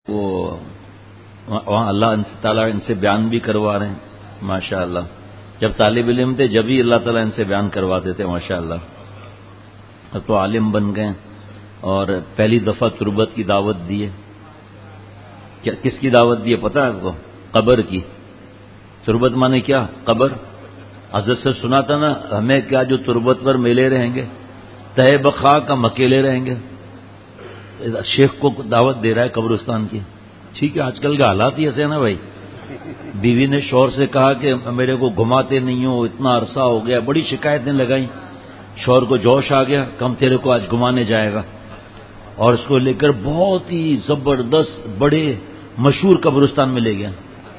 وہ وہاں اللہ تعالیٰ ان سے بیان بھی کروا رہے ہیں ماشاء اللہ. جب طالب علم تھے جب ہی اللہ تعالیٰ ان سے بیان کرواتے تھے ماشاء اللہ. اب تو عالم بن گئے اور پہلی دفعہ تربت کی دعوت دی ہے. کس کی دعوت دی ہے پتہ ہے آپ کو؟ قبر کی. تربت مانے کیا؟ قبر. حضرت سے سنا تھا نا ہمیں کیا جو تربت پر میلے رہیں گے تہ بخاک ہم اکیلے رہیں گے. شیخ کو دعوت دے رہا ہے قبرستان کی. ٹھیک ہے آج کل کے حالات ہی ایسے ہیں نا بھائی. بیوی نے شوہر سے کہا کہ میرے کو گھماتے نہیں ہو اتنا عرصہ ہو گیا, بڑی شکایتیں لگائیں. شوہر کو جوش آ گیا کہ ہم تیرے کو آج گھمانے جائے گا, اور اس کو لے کر بہت ہی زبردست بڑے مشہور قبرستان میں لے گیا.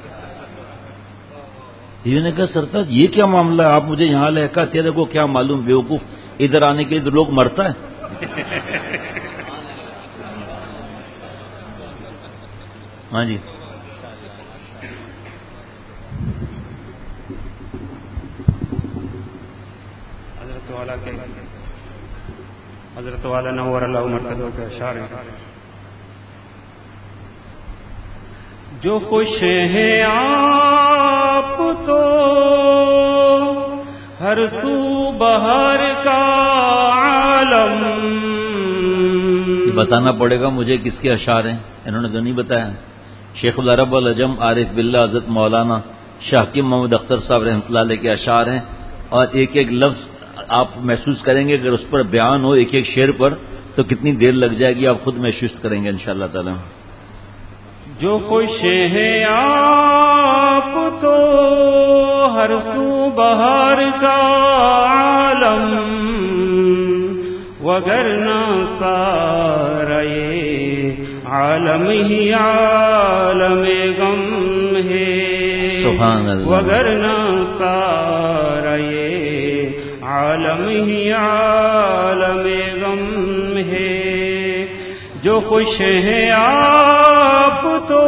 بیوی نے کہا سرتاج یہ کیا معاملہ ہے, آپ مجھے یہاں لے کہا تیرے کو کیا معلوم بیوقوف, ادھر آنے کے ادھر لوگ مرتا ہے. ہاں جی حضرت والا نور اللہ مرتضی کے اشعار جو خوش ہیں آپ تو ہر سو بہار کا عالم. یہ بتانا پڑے گا مجھے کس کے اشعار ہیں, انہوں نے تو نہیں بتایا. شیخ العرب العجم عارف باللہ حضرت مولانا شاہ حکیم محمد اختر صاحب رحمۃ اللہ علیہ کے اشعار ہیں, اور ایک ایک لفظ آپ محسوس کریں گے اگر اس پر بیان ہو ایک ایک شعر پر تو کتنی دیر لگ جائے گی, آپ خود محسوس کریں گے انشاءاللہ تعالی. جو خوش ہیں آپ تو ہر سو بہار کا عالم, وگرنہ سارا یہ عالم ہی عالم غم ہے. سبحان اللہ. وگرنہ سارا یہ عالم ہی عالم غم ہے. جو خوش ہیں آپ تو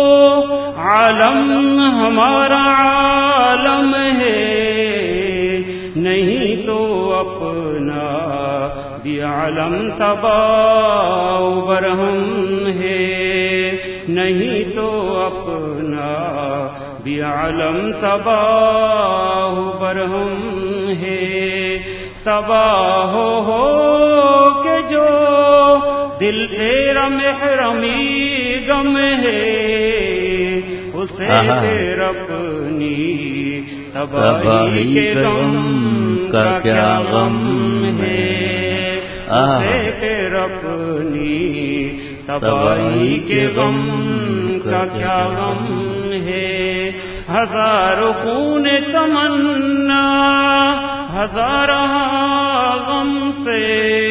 عالم ہمارا عالم ہے, نہیں تو اپنا بھی عالم تباہ و برہم ہے. نہیں تو اپنا بھی عالم تباہ و برہم ہے. تباہ ہو کہ جو دل تیرا محرمی غم ہے, اسے پھر اپنی تباہی کے غم کا کیا غم ہے. اسے پھر اپنی تباہی کے غم کا کیا غم ہے. ہزار خون تمنا ہزار غم سے,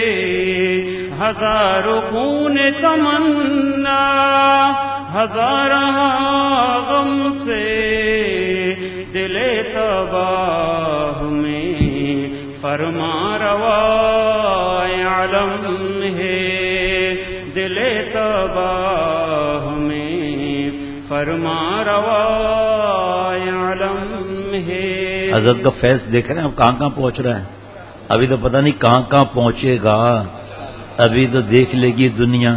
ہزار خون تمنا ہزار غم سے, دل تباہ میں فرما روا عالم ہے. دل تباہ میں فرما روا عالم ہے. حضرت کا فیض دیکھ رہے ہیں اب کہاں کہاں پہنچ رہا ہے. ابھی تو پتہ نہیں کہاں کہاں پہنچے گا, ابھی تو دیکھ لے گی دنیا.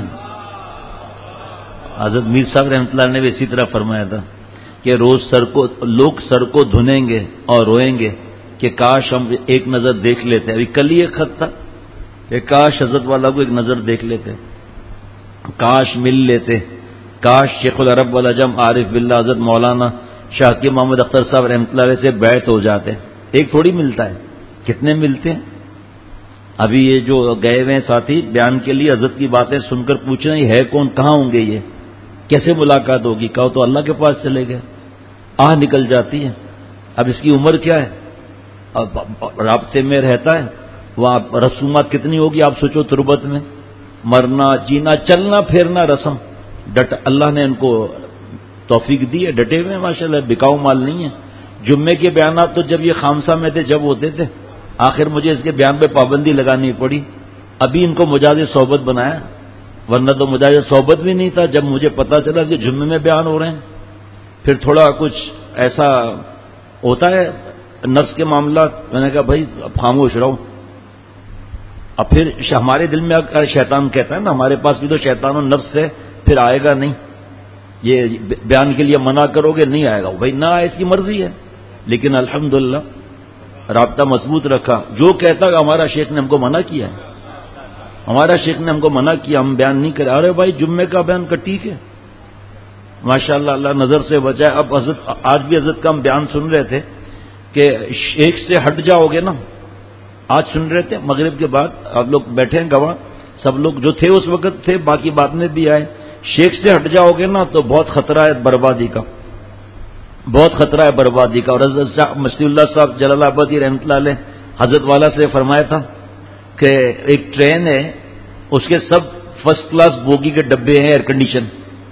حضرت میر صاحب رحمۃ اللہ نے بھی اسی طرح فرمایا تھا کہ روز لوگ سر کو دھنیں گے اور روئیں گے کہ کاش ہم ایک نظر دیکھ لیتے. ابھی کل ہی ایک خط تھا کہ کاش حضرت والا کو ایک نظر دیکھ لیتے, کاش مل لیتے, کاش شیخ العرب والعجم عارف باللہ حضرت مولانا شاہ حکیم محمد اختر صاحب رحمۃ اللہ علیہ سے بیعت ہو جاتے. ایک تھوڑی ملتا ہے, کتنے ملتے ہیں. ابھی یہ جو گئے ہوئے ساتھی بیان کے لیے حضرت کی باتیں سن کر پوچھ رہے ہیں ہے کون, کہاں ہوں گے, یہ کیسے ملاقات ہوگی. کہو تو اللہ کے پاس چلے گئے. آہ نکل جاتی ہے. اب اس کی عمر کیا ہے, اب رابطے میں رہتا ہے, وہاں رسومات کتنی ہوگی آپ سوچو. تربت میں مرنا جینا چلنا پھرنا رسم, اللہ نے ان کو توفیق دی ہے, ڈٹے ہوئے ماشاءاللہ, بکاؤ مال نہیں ہے. جمعے کے بیانات تو جب یہ خامسہ میں تھے جب ہوتے تھے, آخر مجھے اس کے بیان پہ پابندی لگانی پڑی. ابھی ان کو مجاز صحبت بنایا, ورنہ تو مجاز صحبت بھی نہیں تھا. جب مجھے پتا چلا کہ جمعے میں بیان ہو رہے ہیں, پھر تھوڑا کچھ ایسا ہوتا ہے نفس کے معاملات, میں نے کہا بھائی اب خاموش رہو. اب پھر ہمارے دل میں اگر شیطان کہتا ہے نا, ہمارے پاس بھی تو شیطان و نفس ہے, پھر آئے گا نہیں. یہ بیان کے لیے منع کرو گے نہیں آئے گا، بھائی نہ آئے اس کی مرضی ہے، لیکن الحمدللہ رابطہ مضبوط رکھا. جو کہتا کہ ہمارا شیخ نے ہم کو منع کیا ہے، ہمارا شیخ نے ہم کو منع کیا، ہم بیان نہیں کریں. ارے بھائی جمعے کا بیان کا ٹھیک ہے، ماشاءاللہ اللہ نظر سے بچائے. اب حضرت آج بھی حضرت کا ہم بیان سن رہے تھے کہ شیخ سے ہٹ جاؤ گے نا، آج سن رہے تھے مغرب کے بعد، آپ لوگ بیٹھے ہیں گواہ، سب لوگ جو تھے اس وقت تھے، باقی بعد میں بھی آئے. شیخ سے ہٹ جاؤ گے نا تو بہت خطرہ ہے بربادی کا، بہت خطرہ ہے بربادی کا. اور حضرت مصطفی اللہ صاحب جلال آبادی رحمۃ اللہ علیہ حضرت والا سے فرمایا تھا کہ ایک ٹرین ہے، اس کے سب فرسٹ کلاس بوگی کے ڈبے ہیں ایئر کنڈیشن.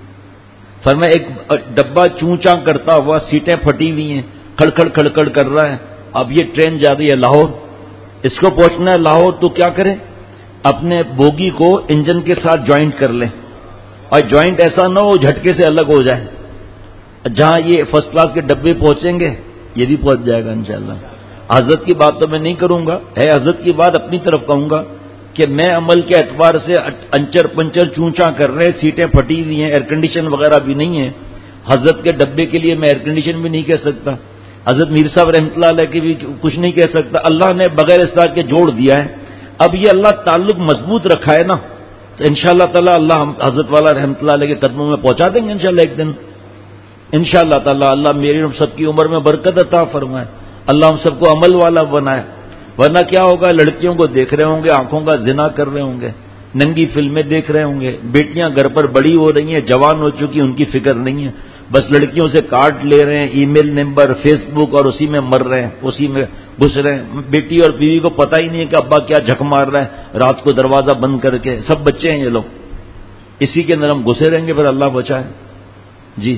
فرمایا ایک ڈبہ چوں چاں کرتا ہوا، سیٹیں پھٹی ہوئی ہیں، کھڑکھڑ کھڑکھڑ کر رہا ہے. اب یہ ٹرین جا رہی ہے لاہور، اس کو پہنچنا ہے لاہور، تو کیا کرے؟ اپنے بوگی کو انجن کے ساتھ جوائنٹ کر لیں، اور جوائنٹ ایسا نہ ہو جھٹکے سے الگ ہو جائے. جہاں یہ فرسٹ کلاس کے ڈبے پہنچیں گے یہ بھی پہنچ جائے گا انشاءاللہ. حضرت کی بات تو میں نہیں کروں گا، ہے حضرت کی بات اپنی طرف کہوں گا کہ میں عمل کے اعتبار سے انچر پنچر چونچاں کر رہے، سیٹیں پھٹی ہوئی ہیں، ایئر کنڈیشن وغیرہ بھی نہیں ہے. حضرت کے ڈبے کے لیے میں ایئر کنڈیشن بھی نہیں کہہ سکتا، حضرت میر صاحب رحمۃ اللہ علیہ کی بھی کچھ نہیں کہہ سکتا. اللہ نے بغیر اس طرح کے جوڑ دیا ہے. اب یہ اللہ تعلق مضبوط رکھا ہے نا، تو انشاءاللہ تعالی اللہ حضرت والا رحمۃ اللہ علیہ کے قدموں میں پہنچا دیں گے انشاءاللہ ایک دن انشاءاللہ تعالی. اللہ میری سب کی عمر میں برکت عطا فرمائے، اللہ ہم سب کو عمل والا بنائے. ورنہ کیا ہوگا؟ لڑکیوں کو دیکھ رہے ہوں گے، آنکھوں کا زنا کر رہے ہوں گے، ننگی فلمیں دیکھ رہے ہوں گے، بیٹیاں گھر پر بڑی ہو رہی ہیں، جوان ہو چکی، ان کی فکر نہیں ہے، بس لڑکیوں سے کارڈ لے رہے ہیں، ای میل نمبر، فیس بک، اور اسی میں مر رہے ہیں، اسی میں گھس رہے ہیں. بیٹی اور بیوی کو پتہ ہی نہیں ہے کہ ابا کیا جھک مار رہا ہے رات کو دروازہ بند کر کے. سب بچے ہیں یہ لوگ، اسی کے اندر ہم گھسے رہیں گے، پھر اللہ بچائے. جی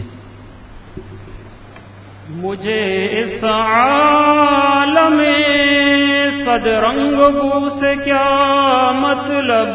مجھے اس عالم صد رنگ بو سے کیا مطلب،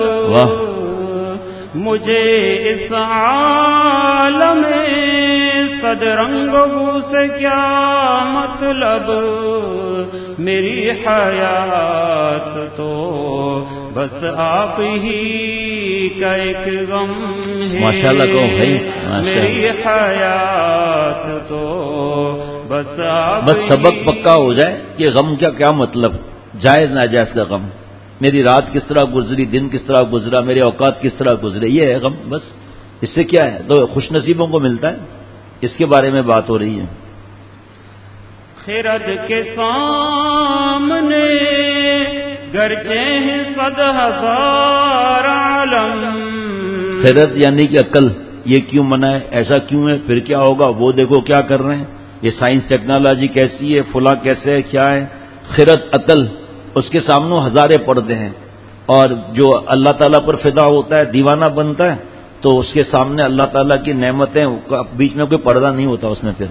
مجھے اس عالم صد رنگ بو سے کیا مطلب، میری حیات تو بس آپ ہی کا ایک غم ہے. ماشاءاللہ کہو بھائی، میری حیات تو بس آپ بس سبق پکا ہو جائے کہ غم کا کیا مطلب، جائز ناجائز کا غم. میری رات کس طرح گزری، دن کس طرح گزرا، میرے اوقات کس طرح گزرے، یہ ہے غم. بس اس سے کیا ہے؟ تو خوش نصیبوں کو ملتا ہے، اس کے بارے میں بات ہو رہی ہے. خرد کے سامنے گرچہ ہیں 100,000 عالم، خرد یعنی کہ عقل، یہ کیوں منع ہے، ایسا کیوں ہے، پھر کیا ہوگا، وہ دیکھو کیا کر رہے ہیں، یہ سائنس ٹیکنالوجی کیسی ہے، فلاں کیسے ہے، کیا ہے. خرد عقل، اس کے سامنے ہزارے پردے ہیں. اور جو اللہ تعالیٰ پر فدا ہوتا ہے، دیوانہ بنتا ہے، تو اس کے سامنے اللہ تعالیٰ کی نعمتیں، بیچ میں کوئی پردہ نہیں ہوتا اس میں. پھر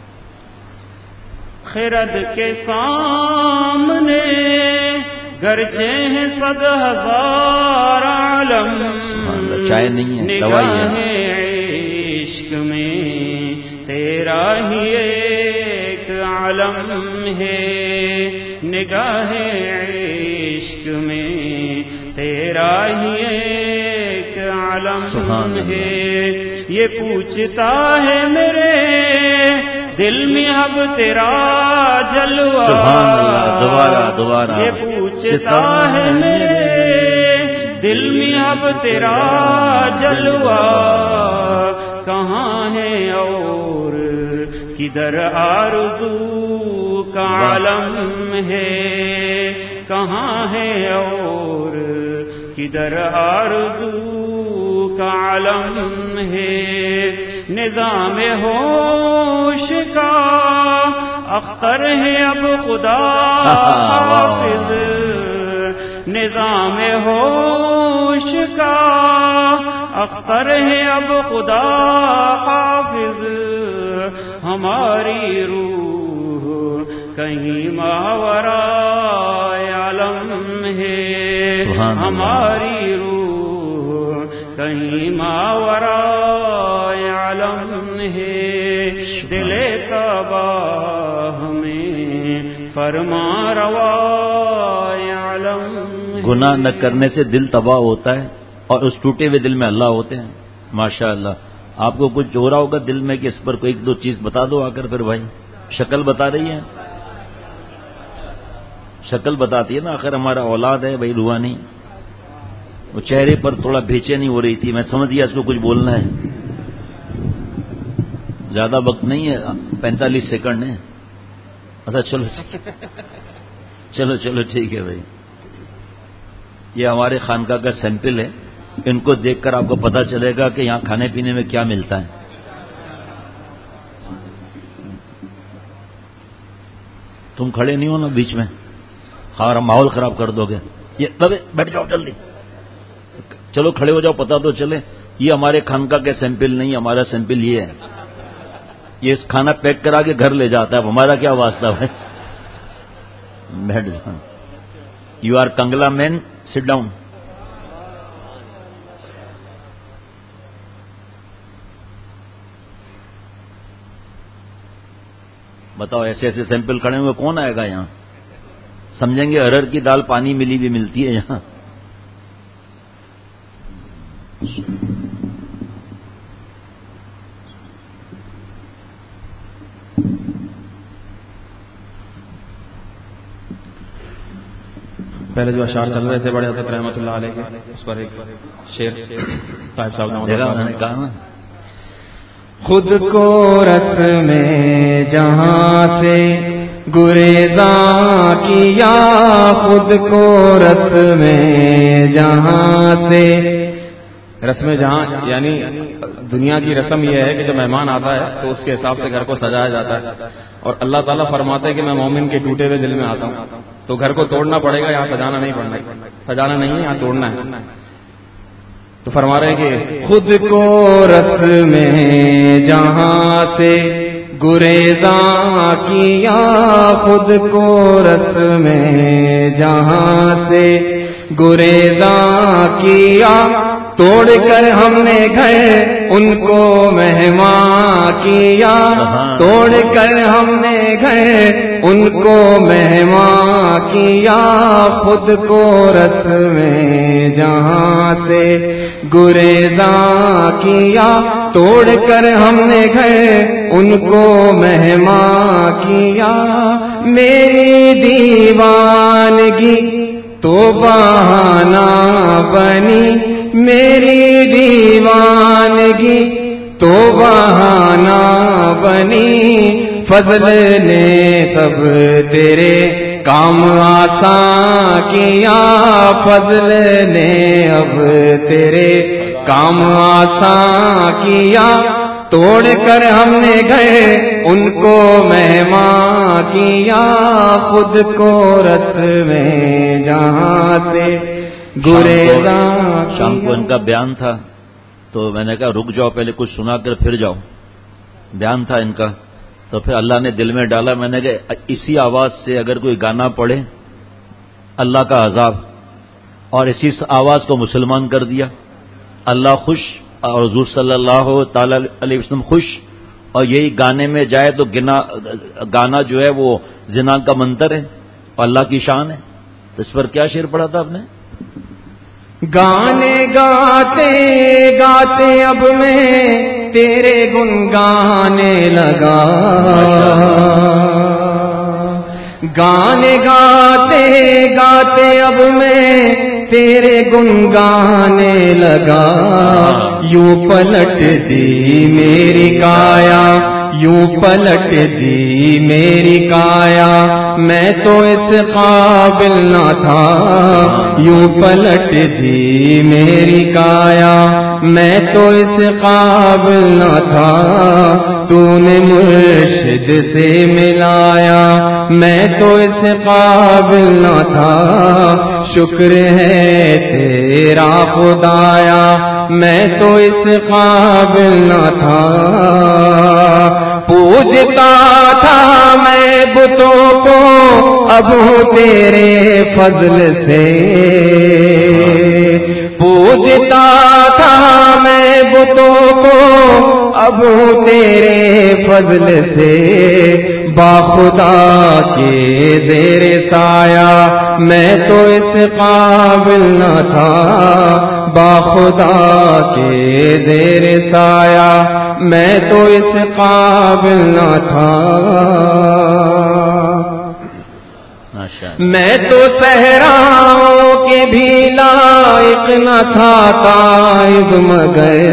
خرد کے سامنے گرچہ ہیں 100,000 عالم، چائے نہیں ہے، دوائی ہے. عشق میں تیرا ہی ایک عالم ہے، نگاہ عشق میں تیرا ہی ایک عالم ہے. یہ پوچھتا ہے میرے دل میں اب تیرا جلوہ، دوبارہ یہ پوچھتا ہے میرے دل میں اب تیرا جلوہ، کہاں ہے اور کدھر آرزو کا عالم ہے، کہاں ہے اور کدھر آرزو کا عالم ہے. نظام ہوش کا اختر ہے اب خدا حافظ، نظام ہوش کا اختر ہے اب خدا حافظ. ہماری روح کہیں ماورائے عالم ہے، ہماری روح کہیں ماورائے عالم ہے. دل تباہ ہمیں فرما روائے عالم ہے. گناہ نہ کرنے سے دل تباہ ہوتا ہے، اور اس ٹوٹے ہوئے دل میں اللہ ہوتے ہیں. ماشاءاللہ آپ کو کچھ ہو رہا ہوگا دل میں کہ اس پر کوئی ایک دو چیز بتا دو آ کر. پھر بھائی شکل بتا رہی ہے, شکل بتاتی ہے نا, آخر ہمارا اولاد ہے بھائی روحانی. وہ چہرے پر تھوڑا بھیچے نہیں ہو رہی تھی, میں سمجھ گیا اس کو کچھ بولنا ہے. زیادہ وقت نہیں ہے, 45 سیکنڈ ہے. اچھا چلو چلو چلو ٹھیک ہے بھائی. یہ ہمارے خانقاہ کا سیمپل ہے, ان کو دیکھ کر آپ کو پتا چلے گا کہ یہاں کھانے پینے میں کیا ملتا ہے. تم کھڑے نہیں ہو نا بیچ میں, ہمارا ماحول خراب کر دو گے. یہ بیٹھ جاؤ جلدی, چلو کھڑے ہو جاؤ, پتا تو چلے. یہ ہمارے خانقاہ کے سیمپل نہیں, ہمارا سیمپل یہ ہے. یہ کھانا پیک کرا کے گھر لے جاتا ہے. اب ہمارا کیا واسطہ ہے. بیٹھ جاؤ. You are کنگلا main, sit down. بتاؤ ایسے ایسے سیمپل کھڑے ہوئے کون آئے گا یہاں. سمجھیں گے ارہر کی دال پانی ملی بھی ملتی ہے یہاں. پہلے جو اشعار چل رہے تھے بڑے حضرت رحمۃ اللہ علیہ کے, اس پر ایک شعر صاحب صاحب نے کہا, خود کو رت میں جہاں سے گریزاں کیا, خود کو رت میں جہاں سے. رسم جہاں یعنی دنیا کی رسم یہ ہے کہ جب مہمان آتا ہے تو اس کے حساب سے گھر کو سجایا جاتا ہے, اور اللہ تعالیٰ فرماتا ہے کہ میں مومن کے ٹوٹے ہوئے دل میں آتا ہوں. تو گھر کو توڑنا پڑے گا, یہاں سجانا نہیں پڑنا, سجانا نہیں ہے, یہاں توڑنا ہے. تو فرما رہے ہیں کہ خود کو رت میں جہاں سے گریزاں کیا, خود کو رت میں جہاں سے گریزاں کیا, توڑ کر ہم نے گھر ان کو مہمان کیا, توڑ کر ہم نے گھر ان کو مہمان کیا, خود کو رت میں جہاں سے گریزاں کیا, توڑ کر ہم نے گھر ان کو مہمان کیا. میری دیوانگی تو بہانہ بنی, میری دیوانگی تو بہانہ بنی, فضل نے سب تیرے کام آسان کیا, فضل نے اب تیرے کام آسان کیا, توڑ کر ہم نے گئے ان کو مہمان کیا, خود کو رت میں جہاں سے گریزاں. شام کو ان کا بیان تھا تو میں نے کہا رک جاؤ, پہلے کچھ سنا کر پھر جاؤ. بیان تھا ان کا, تو پھر اللہ نے دل میں ڈالا. میں نے کہا اسی آواز سے اگر کوئی گانا پڑھے اللہ کا عذاب, اور اسی آواز کو مسلمان کر دیا, اللہ خوش اور حضور صلی اللہ تعالی علیہ وسلم خوش, اور یہی گانے میں جائے تو گانا جو ہے وہ زنا کا منتر ہے اور اللہ کی شان ہے. تو اس پر کیا شعر پڑھا تھا آپ نے؟ گانے گاتے گاتے اب میں تیرے گن گانے لگا, گانے گاتے گاتے اب میں تیرے گن گانے لگا. یوں پلٹ دی میری کایا, یوں پلٹ دی میری کایا, میں تو اس قابل نہ تھا. یوں پلٹ دی میری کایا, میں تو اس قابل نہ تھا. تو نے مرشد سے ملایا, میں تو اس قابل نہ تھا. شکر ہے تیرا خدایا, میں تو اس قابل نہ تھا. پوجتا تھا میں بتوں کو, اب ہوں تیرے فضل سے. پوجتا تھا میں بتوں کو, اب تیرے فضل سے باخدا کے زیر سایہ، میں تو اس قابل نہ تھا باخدا کے زیر سایہ، میں تو اس قابل نہ تھا، میں تو صحراؤں کے بھی لائق نہ تھا تائب مگر،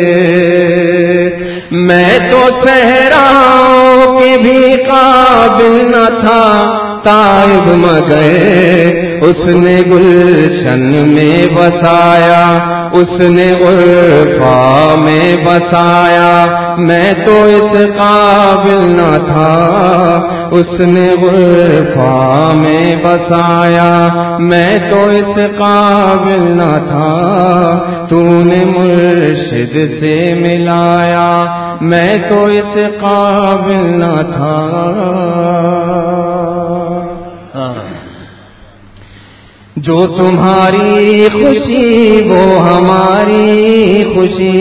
میں تو صحراؤں کے بھی قابل نہ تھا تائب مگر، اس نے گلشن میں بسایا، اس نے غرفہ میں بسایا، میں تو اس قابل نہ تھا، اس نے غرفہ میں بسایا، میں تو اس قابل نہ تھا، تو نے مرشد سے ملایا، میں تو اس قابل نہ تھا۔ جو تمہاری خوشی وہ ہماری خوشی،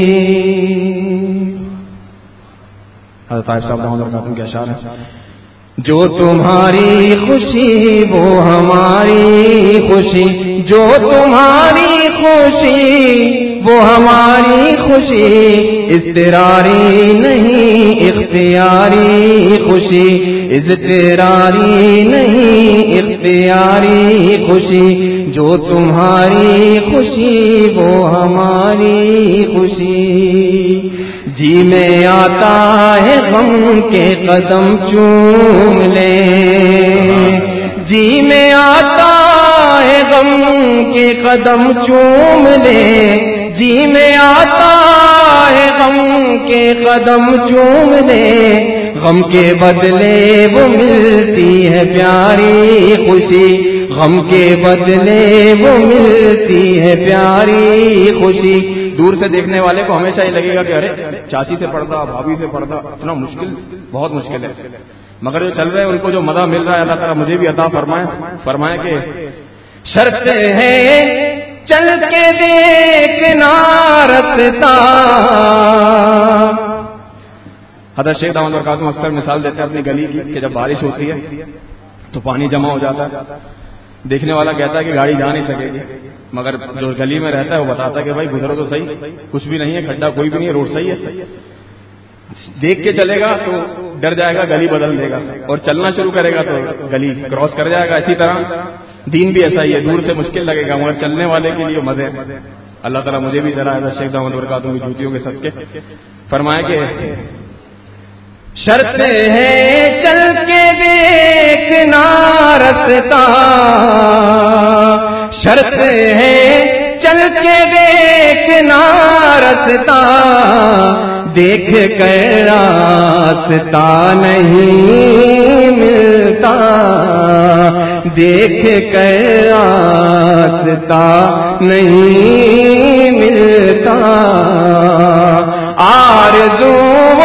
حضرت طاہر صاحب رحمۃ اللہ علیہ کے اشعار ہیں، جو تمہاری خوشی وہ ہماری خوشی، جو تمہاری خوشی وہ ہماری خوشی، اضطراری نہیں اختیاری خوشی، اضطراری نہیں اختیاری خوشی، جو تمہاری خوشی وہ ہماری خوشی، جی میں آتا ہے غم کے قدم چوم لے، جی میں آتا ہے غم کے قدم چوم لے، جی میں آتا ہے غم کے قدم چوم لے، غم کے بدلے وہ ملتی ہے پیاری خوشی، غم کے بدلے وہ ملتی ہے پیاری خوشی۔ دور سے دیکھنے والے کو ہمیشہ یہ لگے گا کہ ارے چاچی سے پڑھتا، بھابھی سے پڑھتا، اتنا مشکل، بہت مشکل ہے، مگر جو چل رہے ہیں ان کو جو مزہ مل رہا ہے اللہ تعالیٰ مجھے بھی عطا فرمائے کہ شرط ہے چل کے دیکھنا رستا۔ حضرت شیخ دامت برکاتہ اکثر مثال دیتے ہیں اپنی گلی کی کہ جب بارش ہوتی ہے تو پانی جمع ہو جاتا ہے، دیکھنے والا کہتا ہے کہ گاڑی جا نہیں سکے گی، مگر جو گلی میں رہتا ہے وہ بتاتا ہے کہ بھائی گزرو تو صحیح، کچھ بھی نہیں ہے، کھڈا کوئی بھی نہیں ہے، روڈ صحیح ہے، دیکھ کے چلے گا تو ڈر جائے گا، گلی بدل دے گا، اور چلنا شروع کرے گا تو گلی کراس کر جائے گا۔ اسی طرح دین بھی ایسا ہی ہے، دور سے مشکل لگے گا مگر چلنے والے کے لیے مزے۔ اللہ تعالیٰ مجھے بھی ذرا شیخ دامت برکاتہ کی جوتیوں کے صدقے فرمائے کہ شرط ہے چل کے دیکھنا رستا، شرط ہے چل کے دیکھنا رستا، دیکھ کر راستہ نہیں ملتا، دیکھ کر راستہ نہیں ملتا، آرزو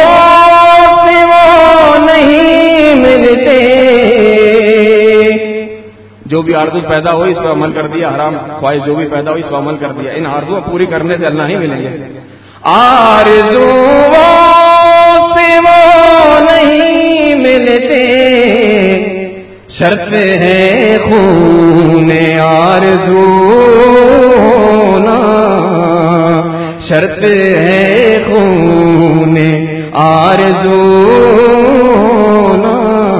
جو بھی آرزو پیدا ہوئی اس پر عمل کر دیا، حرام خواہش جو بھی پیدا ہوئی اس پر عمل کر دیا، ان آرزو پوری کرنے سے اللہ نہیں ملیں گے۔ آرزو سے وہ نہیں ملتے، شرط ہے خون آرزو نا، شرط ہے خون آرزو نا۔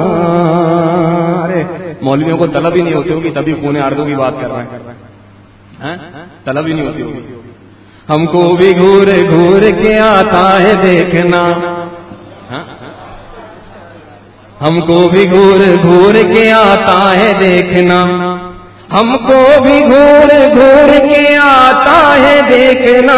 مولویوں کو طلب ہی نہیں ہوتی ہوگی تبھی خون آرزو کی بات کر رہے ہیں، طلب ہی نہیں ہوتی ہوگی۔ ہم کو بھی گھور گھور کے آتا ہے دیکھنا، ہم کو بھی گھور گھور کے آتا ہے دیکھنا، ہم کو بھی گھور گھور کے آتا ہے دیکھنا،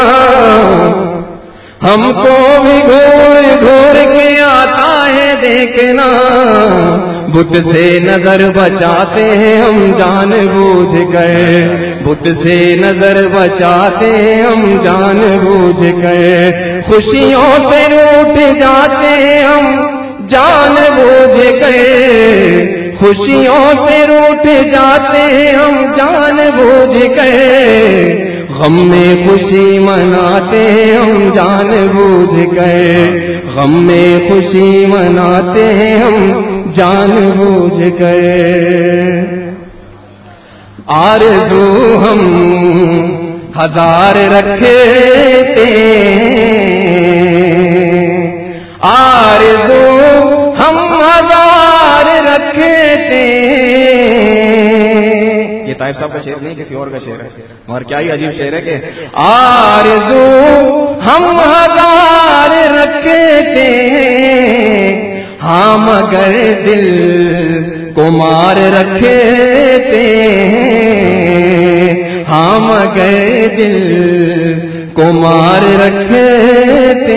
ہم کو بھی گھور گھور کے آتا ہے دیکھنا، بت سے نظر بچاتے ہیں ہم جان بوجھ کر، بت سے نظر بچاتے ہیں ہم جان بوجھ کر، خوشیوں سے روٹھ جاتے ہیں ہم جان بوجھ کر، خوشیوں سے روٹھ جاتے ہیں ہم جان بوجھ کر، غم میں خوشی مناتے ہیں ہم جان بوجھ کر، غم میں خوشی مناتے ہیں ہم جان بوجھ کر، آرزو ہم ہزار رکھتے آرزو ہم ہزار رکھتے، یہ طائف صاحب کا شعر نہیں کسی اور کا شعر ہے، مگر کیا ہی عجیب شعر ہے کہ آرزو ہم ہزار رکھتے ہاں مگر دل کو مار رکھتے ہاں مگر دل کو مار رکھتے،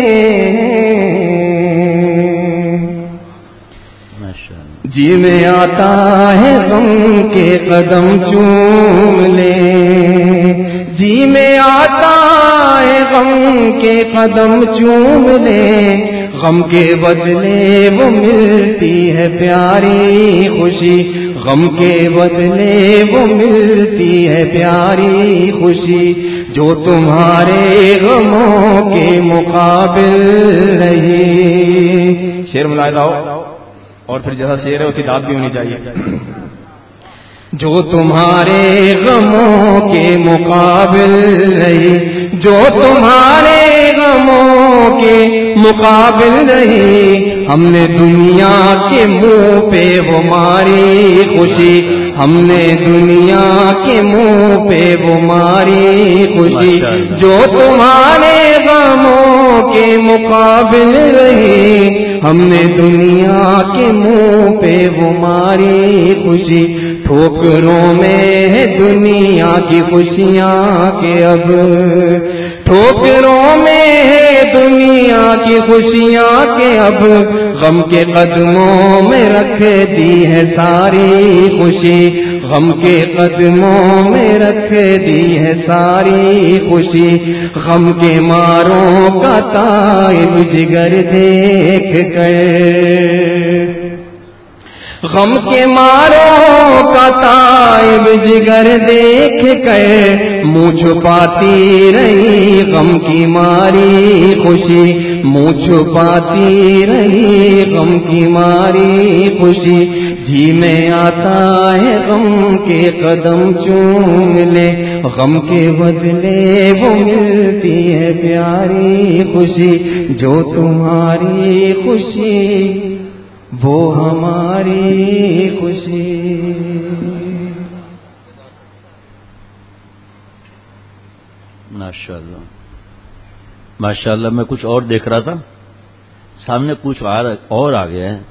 جی میں آتا ہے غم کے قدم چوم لے، جی میں آتا ہے غم کے قدم چوم لے، غم کے بدلے وہ ملتی ہے پیاری خوشی، غم کے بدلے وہ ملتی ہے پیاری خوشی، جو تمہارے غموں کے مقابل نہیں۔ شعر ملاحظہ ہو اور پھر جیسا شعر ہے اس کی داد بھی ہونی چاہیے۔ جو تمہارے غموں کے مقابل نہیں، جو تمہارے غموں کے مقابل نہیں، ہم نے دنیا کے منہ پہ وہ ماری خوشی، ہم نے دنیا کے منہ پہ وہ ماری خوشی، جو تمہارے غموں کے مقابل نہیں، ہم نے دنیا کے منہ پہ وہ ماری خوشی، ٹھوکروں میں ہے دنیا کی خوشیاں کے اب، ٹھوکروں میں ہے دنیا کی خوشیاں کے اب، غم کے قدموں میں رکھ دی ہے ساری خوشی، غم کے قدموں میں رکھ دی ہے ساری خوشی، غم کے ماروں کا تائب جگر دیکھ کر، غم کے ماروں کا تائب جگر دیکھ کر، منہ چھپاتی رہی غم کی ماری خوشی، منہ چھپاتی رہی غم کی ماری خوشی، جی میں آتا ہے غم کے قدم چوم لے، غم کے بدلے وہ ملتی ہے پیاری خوشی، جو تمہاری خوشی وہ ہماری خوشی۔ ماشاءاللہ ماشاءاللہ، میں کچھ اور دیکھ رہا تھا، سامنے کچھ اور آ گیا ہے۔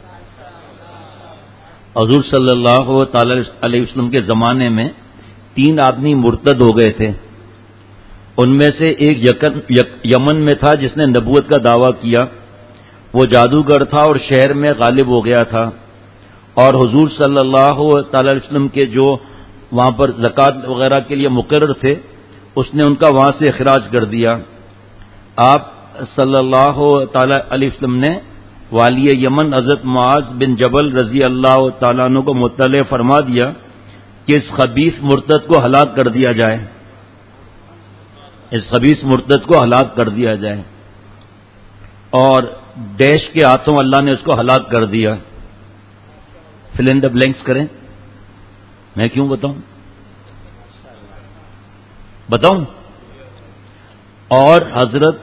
حضور صلی اللہ تعالی علیہ وسلم کے زمانے میں 3 آدمی مرتد ہو گئے تھے، ان میں سے ایک یمن میں تھا جس نے نبوت کا دعویٰ کیا، وہ جادوگر تھا اور شہر میں غالب ہو گیا تھا، اور حضور صلی اللہ تعالی علیہ وسلم کے جو وہاں پر زکوٰۃ وغیرہ کے لیے مقرر تھے، اس نے ان کا وہاں سے اخراج کر دیا۔ آپ صلی اللہ تعالی علیہ وسلم نے والی یمن حضرت معاذ بن جبل رضی اللہ تعالیٰ عنہ کو مطلع فرما دیا کہ اس خبیث مرتد کو ہلاک کر دیا جائے، اس خبیث مرتد کو ہلاک کر دیا جائے، اور ڈیش کے ہاتھوں اللہ نے اس کو ہلاک کر دیا۔ فل ان دا بلینکس کریں، میں کیوں بتاؤں؟ اور حضرت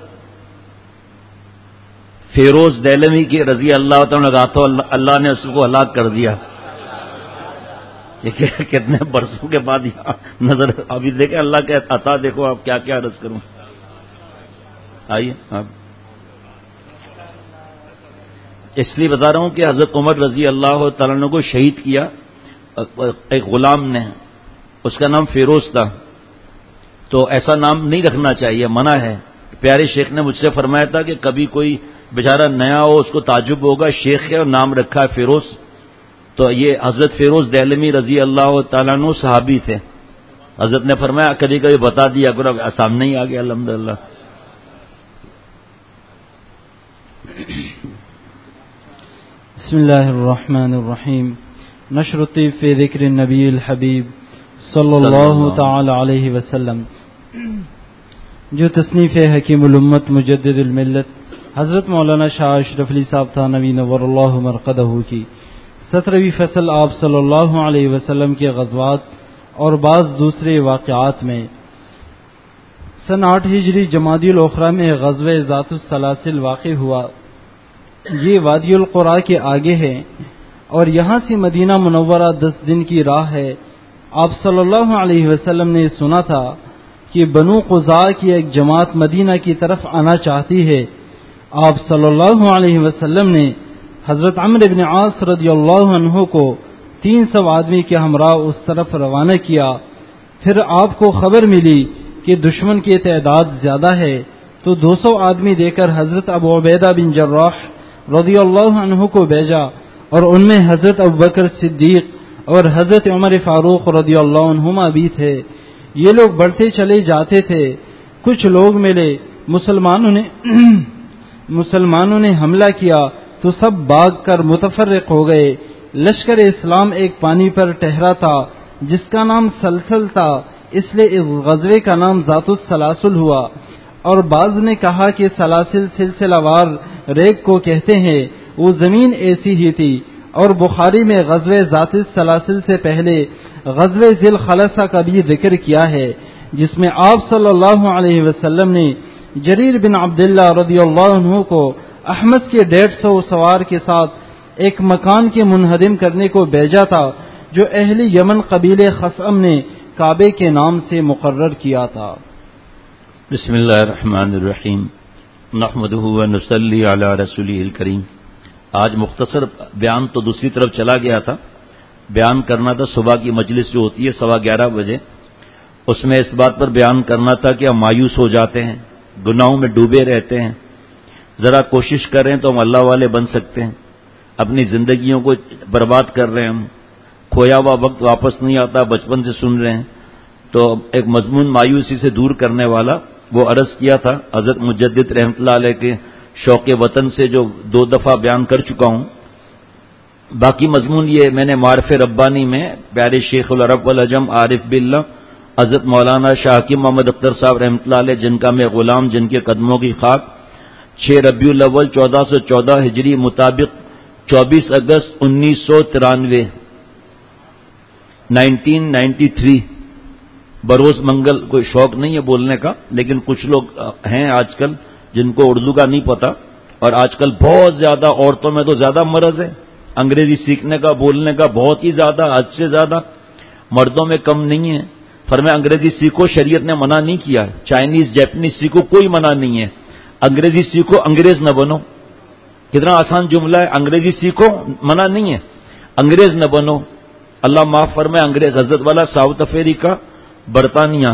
فیروز دہلوی کی رضی اللہ تعالیٰ ہاتھوں اللہ نے اس کو ہلاک کر دیا۔ یہ کتنے برسوں کے بعد یہاں نظر، ابھی دیکھیں اللہ کے عطا دیکھو، آپ کیا کیا عرض کروں۔ آئیے آپ، اس لیے بتا رہا ہوں کہ حضرت عمر رضی اللہ تعالیٰ عنہ کو شہید کیا ایک غلام نے، اس کا نام فیروز تھا، تو ایسا نام نہیں رکھنا چاہیے، منع ہے۔ پیارے شیخ نے مجھ سے فرمایا تھا کہ کبھی کوئی بیچارہ نیا ہو، اس کو تعجب ہوگا، شیخ ہے اور نام رکھا ہے فیروز، تو یہ حضرت فیروز دہلوی رضی اللہ تعالیٰ عنہ صحابی تھے۔ حضرت نے فرمایا کبھی کبھی بتا دیا کرو، سامنے ہی آ گیا الحمدللہ۔ بسم اللہ الرحمن الرحیم۔ نشرتی فی ذکر النبی الحبیب صلی اللہ تعالی علیہ وسلم۔ جو تصنیف حکیم الامت مجدد الملت حضرت مولانا شاہ اشرف علی صاحب تھانوی نور اللہ مرقدہ کی 17ویں فصل آپ صلی اللہ علیہ وسلم کے غزوات اور بعض دوسرے واقعات میں سن 8 ہجری جمادی الاخرى میں غزوہ ذات السلاسل واقع ہوا. یہ وادی القرا کے آگے ہے اور یہاں سے مدینہ منورہ 10 دن کی راہ ہے. آپ صلی اللہ علیہ وسلم نے سنا تھا کہ بنو قزاع کی ایک جماعت مدینہ کی طرف آنا چاہتی ہے. آپ صلی اللہ علیہ وسلم نے حضرت عمرو بن عاص رضی اللہ عنہ کو 300 آدمی کے ہمراہ اس طرف روانہ کیا. پھر آپ کو خبر ملی کہ دشمن کی تعداد زیادہ ہے تو 200 آدمی دے کر حضرت ابو عبیدہ بن جراح رضی اللہ عنہ کو بھیجا اور ان میں حضرت ابوبکر صدیق اور حضرت عمر فاروق رضی اللہ عنہما بھی تھے. یہ لوگ بڑھتے چلے جاتے تھے. کچھ لوگ ملے، مسلمانوں نے حملہ کیا تو سب بھاگ کر متفرق ہو گئے. لشکر اسلام ایک پانی پر ٹہرا تھا جس کا نام سلسل تھا، اس لیے اس غزوے کا نام ذات السلاسل ہوا. اور بعض نے کہا کہ سلاسل سلسلہ وار ریگ کو کہتے ہیں، وہ زمین ایسی ہی تھی. اور بخاری میں غزوہ ذات السلاسل سے پہلے غزوہ ذی الخلصہ کا بھی ذکر کیا ہے، جس میں آپ صلی اللہ علیہ وسلم نے جریر بن عبداللہ رضی اللہ عنہ کو احمس کے 150 سوار کے ساتھ ایک مکان کے منہدم کرنے کو بھیجا تھا جو اہل یمن قبیلے خصم نے کعبے کے نام سے مقرر کیا تھا. بسم اللہ الرحمن الرحیم نحمدہ و نصلی علی رسولہ الکریم. آج مختصر بیان تو دوسری طرف چلا گیا تھا. بیان کرنا تھا صبح کی مجلس جو ہوتی ہے 11:15 بجے، اس میں اس بات پر بیان کرنا تھا کہ ہم مایوس ہو جاتے ہیں، گناہوں میں ڈوبے رہتے ہیں. ذرا کوشش کریں تو ہم اللہ والے بن سکتے ہیں. اپنی زندگیوں کو برباد کر رہے ہیں ہم، کھویا ہوا وقت واپس نہیں آتا، بچپن سے سن رہے ہیں. تو ایک مضمون مایوسی سے دور کرنے والا وہ عرض کیا تھا حضرت مجدد رحمۃ اللہ علیہ کے شوق وطن سے، جو 2 دفعہ بیان کر چکا ہوں. باقی مضمون یہ میں نے معارف ربانی میں پیارے شیخ العرب والعجم عارف باللہ حضرت مولانا شاہ حکیم محمد اختر صاحب رحمۃ اللہ علیہ، جن کا میں غلام، جن کے قدموں کی خاک، 6 ربیع الاول 1414 ہجری مطابق 24 اگست 1993 1993 بروز منگل. کوئی شوق نہیں ہے بولنے کا، لیکن کچھ لوگ ہیں آج کل جن کو اردو کا نہیں پتا، اور آج کل بہت زیادہ عورتوں میں تو زیادہ مرض ہے انگریزی سیکھنے کا، بولنے کا بہت ہی زیادہ، حد سے زیادہ. مردوں میں کم نہیں ہے. فرمایا انگریزی سیکھو، شریعت نے منع نہیں کیا. چائنیز جیپنیز سیکھو، کوئی منع نہیں ہے. انگریزی سیکھو، انگریز نہ بنو. کتنا آسان جملہ ہے. انگریزی سیکھو، منع نہیں ہے، انگریز نہ بنو. اللہ معاف فرمائے. انگریز حضرت والا ساؤتھ افریقہ، برطانیہ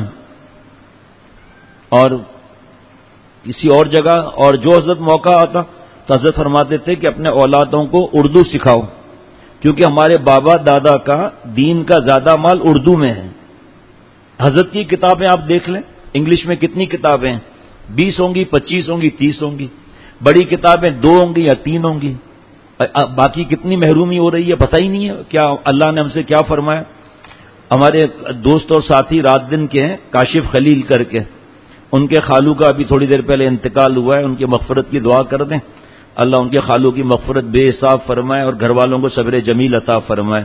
اور کسی اور جگہ، اور جو حضرت موقع آتا تو حضرت فرماتے تھے کہ اپنے اولادوں کو اردو سکھاؤ، کیونکہ ہمارے بابا دادا کا دین کا زیادہ مال اردو میں ہے. حضرت کی کتابیں آپ دیکھ لیں، انگلش میں کتنی کتابیں ہیں؟ 20 ہوں گی، 25 ہوں گی، 30 ہوں گی. بڑی کتابیں 2 ہوں گی یا 3 ہوں گی. باقی کتنی محرومی ہو رہی ہے پتہ ہی نہیں ہے. کیا اللہ نے ہم سے کیا فرمایا؟ ہمارے دوست اور ساتھی رات دن کے ہیں، کاشف خلیل کر کے، ان کے خالو کا ابھی تھوڑی دیر پہلے انتقال ہوا ہے. ان کی مغفرت کی دعا کر دیں. اللہ ان کے خالو کی مغفرت بے حساب فرمائے اور گھر والوں کو صبر جمیل عطا فرمائے.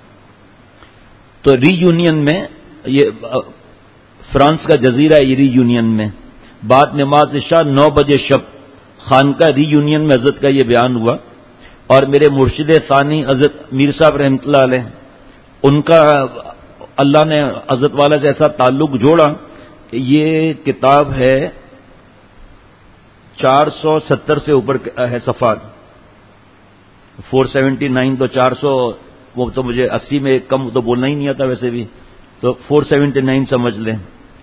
تو ری یونین میں، یہ فرانس کا جزیرہ ہے، یہ ری یونین میں بعد نماز عشاء 9 بجے شب خانقاہ ری یونین میں حضرت کا یہ بیان ہوا. اور میرے مرشد ثانی حضرت میر صاحب رحمۃ اللہ علیہ، ان کا اللہ نے حضرت والا سے ایسا تعلق جوڑا کہ یہ کتاب ہے 470 سے اوپر ہے صفحات، 479 تو 400، وہ تو مجھے 80 میں کم تو بولنا ہی نہیں آتا ویسے بھی، تو 479 سمجھ لیں.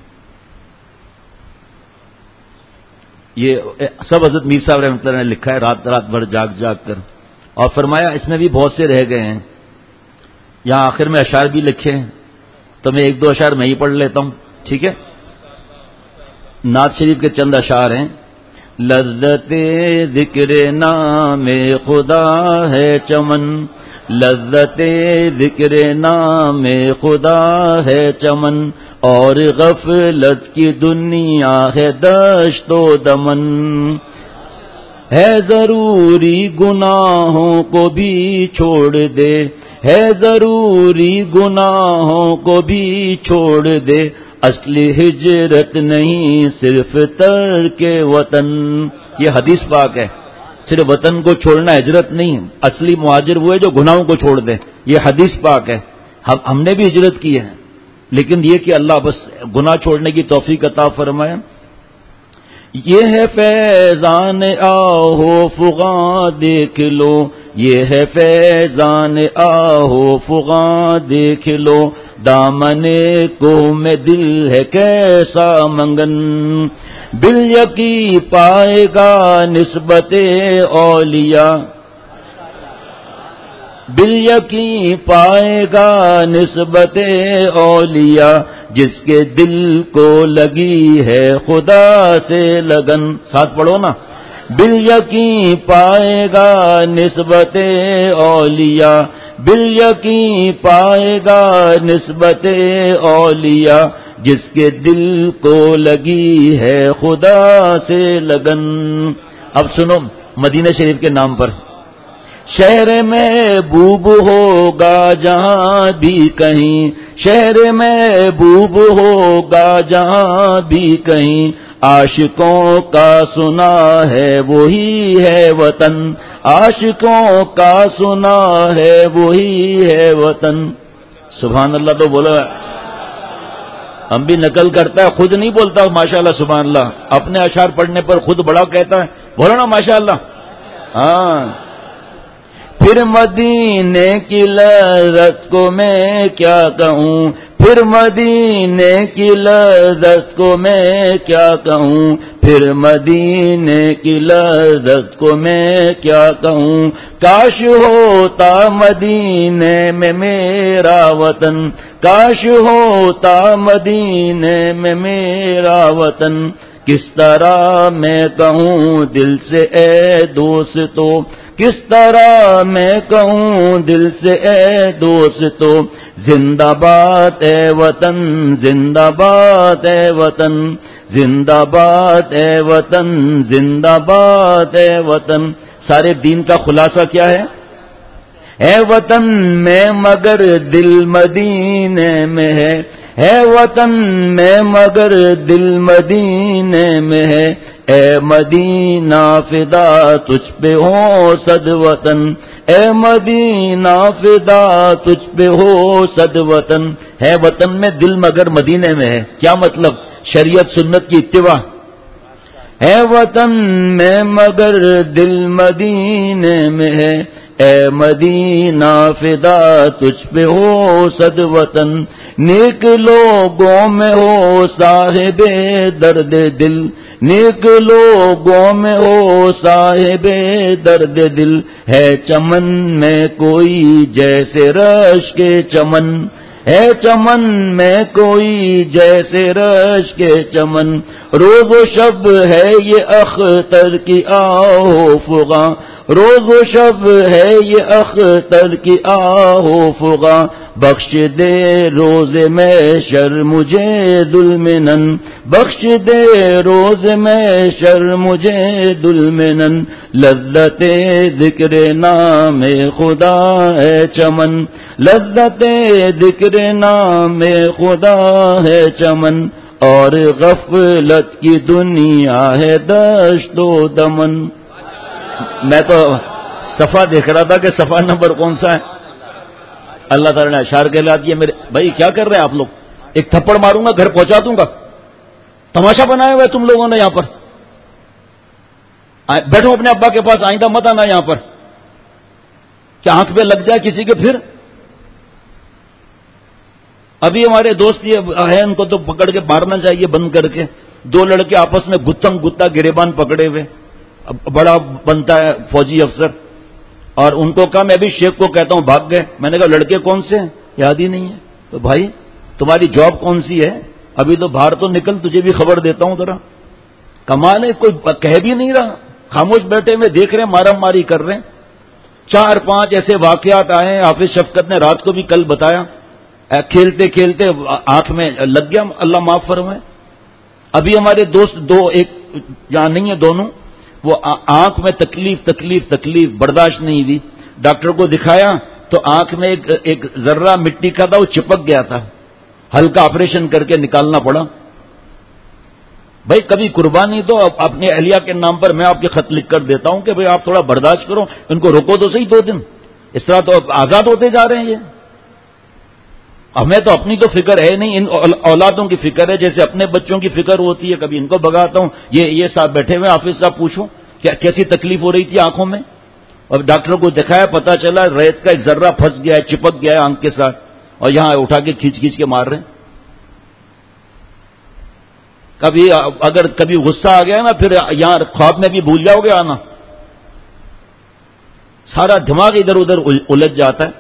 یہ سب حضرت میر صاحب رحمۃ اللہ نے لکھا ہے رات رات بھر جاگ جاگ کر. اور فرمایا اس میں بھی بہت سے رہ گئے ہیں. یہاں آخر میں اشعار بھی لکھے ہیں، تو میں 1-2 اشعار میں ہی پڑھ لیتا ہوں، ٹھیک ہے؟ نعت شریف کے چند اشعار ہیں. لذت ذکر نام خدا ہے چمن، لذت ذکر نام خدا ہے چمن، اور غفلت کی دنیا ہے دشت و دمن. ہے ضروری گناہوں کو بھی چھوڑ دے، ہے ضروری گناہوں کو بھی چھوڑ دے، اصلی ہجرت نہیں صرف ترک وطن. یہ حدیث پاک ہے. صرف وطن کو چھوڑنا ہجرت نہیں، اصلی مہاجر وہ ہے جو گناہوں کو چھوڑ دے. یہ حدیث پاک ہے. ہم نے بھی ہجرت کی ہے، لیکن یہ کہ اللہ بس گناہ چھوڑنے کی توفیق عطا فرمائے. یہ ہے فیضان آہو فغاں دیکھ لو، یہ ہے فیضان آہو فغاں دیکھ لو، دامن کو میں دل ہے کیسا منگن. بل یقین پائے گا نسبت اولیاء، بل یقین پائے گا نسبت اولیاء، جس کے دل کو لگی ہے خدا سے لگن. ساتھ پڑھو نا. بل یقین پائے گا نسبت اولیاء، بل یقین پائے گا نسبت اولیاء، جس کے دل کو لگی ہے خدا سے لگن. اب سنو مدینہ شریف کے نام پر. شہر محبوب ہوگا جہاں بھی کہیں، شہر محبوب ہوگا جہاں بھی کہیں، عاشقوں کا سنا ہے وہی ہے وطن، عاشقوں کا سنا ہے وہی ہے وطن. سبحان اللہ تو بولو. ہم بھی نقل کرتا ہے، خود نہیں بولتا ماشاءاللہ سبحان اللہ. اپنے اشعار پڑھنے پر خود بڑا کہتا ہے. بولو نا ماشاءاللہ. ہاں. پھر مدینے کی لذت کو میں کیا کہوں، پھر مدینے کی لذت کو میں کیا کہوں، پھر مدینے کی لذت کو میں کیا کہوں. کاش ہوتا مدینے میں میرا وطن، کاش ہوتا مدینے میں میرا وطن. کس طرح میں کہوں دل سے اے دوستو، کس طرح میں کہوں دل سے اے دوستو، زندہ باد اے وطن، زندہ باد اے وطن، زندہ باد اے وطن، زندہ باد اے وطن. سارے دین کا خلاصہ کیا ہے؟ اے وطن میں مگر دل مدینے میں ہے وطن میں مگر دل مدینے میں ہے. اے مدینہ فدا تجھ پہ ہو صد وطن، اے مدینہ فدا تجھ پہ ہو صد وطن. ہے وطن میں دل مگر مدینے میں ہے. کیا مطلب؟ شریعت سنت کی اتباع. ہے وطن میں مگر دل مدینے میں ہے، اے مدینہ فدا تجھ پہ ہو صد وطن. نیک لوگوں میں ہو صاحب درد دل، نیک لوگوں میں ہو صاحب درد دل. ہے چمن میں کوئی جیسے رش کے چمن، ہے چمن میں کوئی جیسے رش کے چمن. روز و شب ہے یہ اختر کی آہو فغاں، روز و شب ہے یہ اختر کی آہو فغاں. بخش دے روز محشر مجھے ظلمنن، بخش دے روز محشر مجھے ظلمنن. لذت ذکر نام خدا ہے چمن، لذت ذکر نام خدا ہے چمن. اور غفلت کی دنیا ہے دشت و دمن. میں تو صفحہ دیکھ رہا تھا کہ صفحہ نمبر کون سا ہے. اللہ تعالیٰ نے اشعار کہلا دیا. میرے بھائی کیا کر رہے ہیں آپ لوگ؟ ایک تھپڑ ماروں گا گھر پہنچا دوں گا. تماشا بنایا ہوا ہے تم لوگوں نے یہاں پر. بیٹھو اپنے ابا کے پاس، آئندہ مت آنا یہاں پر. کیا آنکھ پہ لگ جائے کسی کے؟ پھر ابھی ہمارے دوست یہ ہیں، ان کو تو پکڑ کے مارنا چاہیے بند کر کے. دو لڑکے آپس میں گتم گتا گریبان پکڑے ہوئے، بڑا بنتا ہے فوجی افسر، اور ان کو کہا، میں ابھی شیخ کو کہتا ہوں، بھاگ گئے. میں نے کہا لڑکے کون سے ہیں؟ یاد ہی نہیں ہے. تو بھائی تمہاری جاب کون سی ہے؟ ابھی تو باہر تو نکل، تجھے بھی خبر دیتا ہوں ذرا. کمال ہے، کوئی کہہ بھی نہیں رہا، خاموش بیٹھے ہوئے دیکھ رہے ہیں، مارا ماری کر رہے ہیں. 4-5 ایسے واقعات آئے ہیں. حافظ شفقت نے رات کو بھی کل بتایا کھیلتے کھیلتے آنکھ میں لگ گیا، اللہ معاف فرمائے. ابھی ہمارے دوست دو، ایک جہاں نہیں ہے دونوں، وہ آنکھ میں تکلیف برداشت نہیں ہوئی، ڈاکٹر کو دکھایا تو آنکھ میں ایک ذرہ مٹی کا تھا، وہ چپک گیا تھا، ہلکا آپریشن کر کے نکالنا پڑا. بھائی کبھی قربانی تو اپنے اہلیہ کے نام پر میں آپ کے خط لکھ کر دیتا ہوں کہ بھئی آپ تھوڑا برداشت کرو، ان کو روکو تو صحیح 2 دن. اس طرح تو آزاد ہوتے جا رہے ہیں. یہ ہمیں تو اپنی تو فکر ہے نہیں، ان اولادوں کی فکر ہے، جیسے اپنے بچوں کی فکر ہوتی ہے. کبھی ان کو بگاتا ہوں، یہ صاحب بیٹھے ہوئے حافظ صاحب، پوچھو کیا کیسی تکلیف ہو رہی تھی آنکھوں میں. اب ڈاکٹر کو دکھایا، پتا چلا ریت کا ایک ذرہ پھنس گیا ہے، چپک گیا ہے آنکھ کے ساتھ، اور یہاں اٹھا کے کھینچ کے مار رہے ہیں. اگر کبھی غصہ آ گیا نا، پھر یہاں خواب میں بھی بھول جاؤ گے آنا، سارا دماغ ادھر ادھر الجھ جاتا ہے.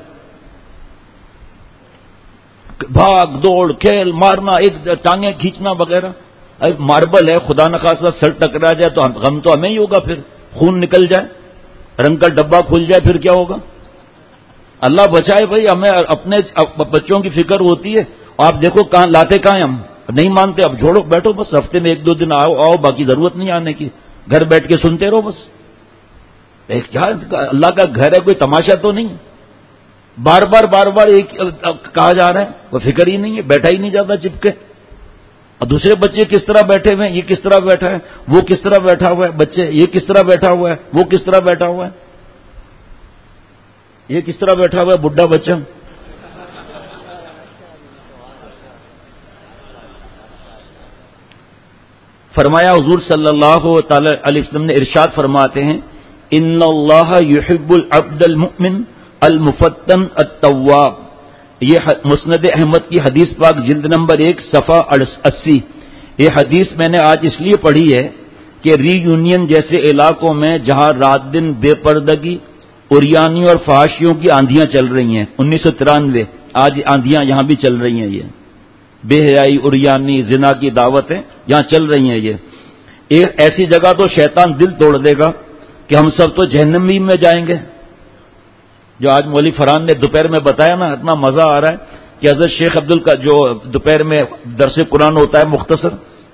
بھاگ دوڑ کھیل مارنا، ایک ٹانگیں کھینچنا وغیرہ. ماربل ہے، خدا نخواستہ سر ٹکرا جائے تو غم تو ہمیں ہی ہوگا، پھر خون نکل جائے، رنگ کا ڈبہ کھل جائے، پھر کیا ہوگا. اللہ بچائے بھائی. ہمیں اپنے بچوں کی فکر ہوتی ہے. آپ دیکھو کہاں لاتے کہاں ہم نہیں مانتے. اب چھوڑو، بیٹھو بس، ہفتے میں 1-2 دن آؤ، باقی ضرورت نہیں آنے کی. گھر بیٹھ کے سنتے رہو بس. کیا اللہ کا گھر ہے، کوئی تماشا تو نہیں. بار بار ایک کہا جا رہا ہے، وہ فکر ہی نہیں ہے، بیٹھا ہی نہیں جاتا چپکے. اور دوسرے بچے کس طرح بیٹھے ہوئے ہیں، یہ کس طرح بیٹھا ہے، وہ کس طرح بیٹھا ہوا ہے، بچے یہ کس طرح بیٹھا ہوا ہے، وہ کس طرح بیٹھا ہوا ہے، یہ کس طرح بیٹھا ہوا ہے بڈھا بچہ. فرمایا حضور صلی اللہ تعالی علیہ وسلم نے ارشاد فرماتے ہیں، ان اللہ یحب العبد المؤمن المفتن التواب. یہ مسند احمد کی حدیث پاک جلد نمبر 1 صفحہ 80. یہ حدیث میں نے آج اس لیے پڑھی ہے کہ ری یونین جیسے علاقوں میں جہاں رات دن بے پردگی، عریانی اور فحاشیوں کی آندھیاں چل رہی ہیں، 1993 آج آندھیاں یہاں بھی چل رہی ہیں. یہ بے حیائی، عریانی، زنا کی دعوتیں یہاں چل رہی ہیں. یہ ایسی جگہ تو شیطان دل توڑ دے گا کہ ہم سب تو جہنمی میں جائیں گے. جو آج مولوی فرحان نے دوپہر میں بتایا نا، اتنا مزہ آ رہا ہے کہ حضرت شیخ عبدال کا جو دوپہر میں درس قرآن ہوتا ہے مختصر،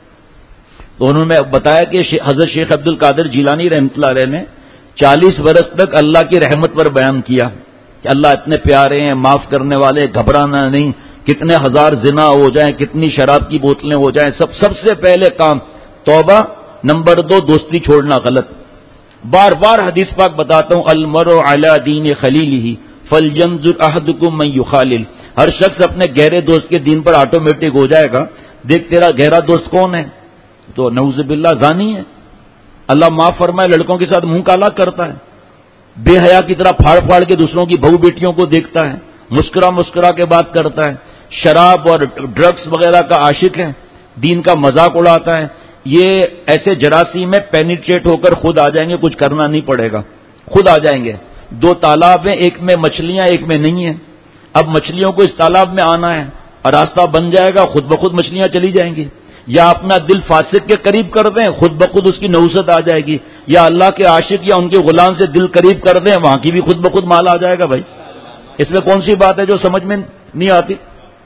تو انہوں نے بتایا کہ حضرت شیخ عبد القادر جیلانی رحمۃ اللہ علیہ نے 40 برس تک اللہ کی رحمت پر بیان کیا کہ اللہ اتنے پیارے ہیں، معاف کرنے والے، گھبرانا نہیں. کتنے ہزار زنا ہو جائیں، کتنی شراب کی بوتلیں ہو جائیں، سب سے پہلے کام توبہ، نمبر 2 دوستی چھوڑنا غلط. بار بار حدیث پاک بتاتا ہوں، المرء علی دین خلیلہ فلینظر احدکم من یخالل. ہر شخص اپنے گہرے دوست کے دین پر آٹومیٹک ہو جائے گا. دیکھ تیرا گہرا دوست کون ہے، تو نعوذ باللہ زانی ہے. اللہ معاف فرمائے، لڑکوں کے ساتھ منہ کالا کرتا ہے، بے حیا کی طرح پھاڑ کے دوسروں کی بہو بیٹیوں کو دیکھتا ہے، مسکرا کے بات کرتا ہے، شراب اور ڈرگس وغیرہ کا عاشق ہے، دین کا مذاق اڑاتا ہے. یہ ایسے جراثیم میں پینیٹریٹ ہو کر خود آ جائیں گے، کچھ کرنا نہیں پڑے گا، خود آ جائیں گے. 2 تالاب ہیں، ایک میں مچھلیاں ایک میں نہیں ہیں. اب مچھلیوں کو اس تالاب میں آنا ہے اور راستہ بن جائے گا، خود بخود مچھلیاں چلی جائیں گی. یا اپنا دل فاسق کے قریب کر دیں، خود بخود اس کی نحوست آ جائے گی. یا اللہ کے عاشق یا ان کے غلام سے دل قریب کر دیں، وہاں کی بھی خود بخود مال آ جائے گا. بھائی اس میں کون سی بات ہے جو سمجھ میں نہیں آتی؟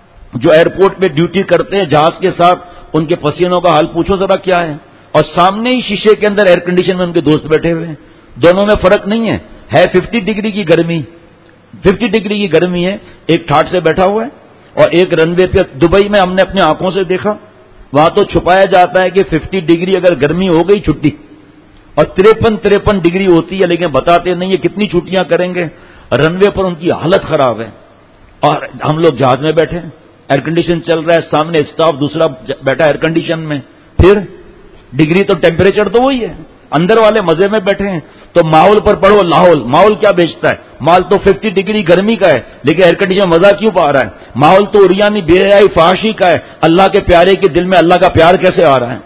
جو ایئرپورٹ پہ ڈیوٹی کرتے ہیں جہاز کے ساتھ، ان کے پسینوں کا حال پوچھو ذرا کیا ہے. اور سامنے ہی شیشے کے اندر ایئر کنڈیشن میں ان کے دوست بیٹھے ہوئے ہیں. دونوں میں فرق نہیں ہے. 50 ڈگری کی گرمی، 50 ڈگری کی گرمی ہے. ایک ٹھاٹ سے بیٹھا ہوا ہے اور ایک رن وے پہ. دبئی میں ہم نے اپنے آنکھوں سے دیکھا، وہاں تو چھپایا جاتا ہے کہ 50 ڈگری اگر گرمی ہو گئی چھٹی، اور 53 ڈگری ہوتی ہے، لیکن بتاتے نہیں ہے کتنی چھٹیاں کریں گے. رن وے پر ان کی حالت خراب ہے اور ہم لوگ جہاز میں بیٹھے ہیں، ایئر کنڈیشن چل رہا ہے، سامنے اسٹاف دوسرا بیٹھا ایئر کنڈیشن میں. پھر ڈگری تو ٹیمپریچر تو وہی ہے، اندر والے مزے میں بیٹھے ہیں. تو ماحول پر پڑھو لاہور، ماحول کیا بیچتا ہے؟ مال تو 50 ڈگری گرمی کا ہے، لیکن ایئر کنڈیشن مزہ کیوں پا رہا ہے؟ ماحول تو عریانی بے حیائی فحاشی کا ہے. اللہ کے پیارے کے دل میں اللہ کا پیار کیسے آ رہا ہے؟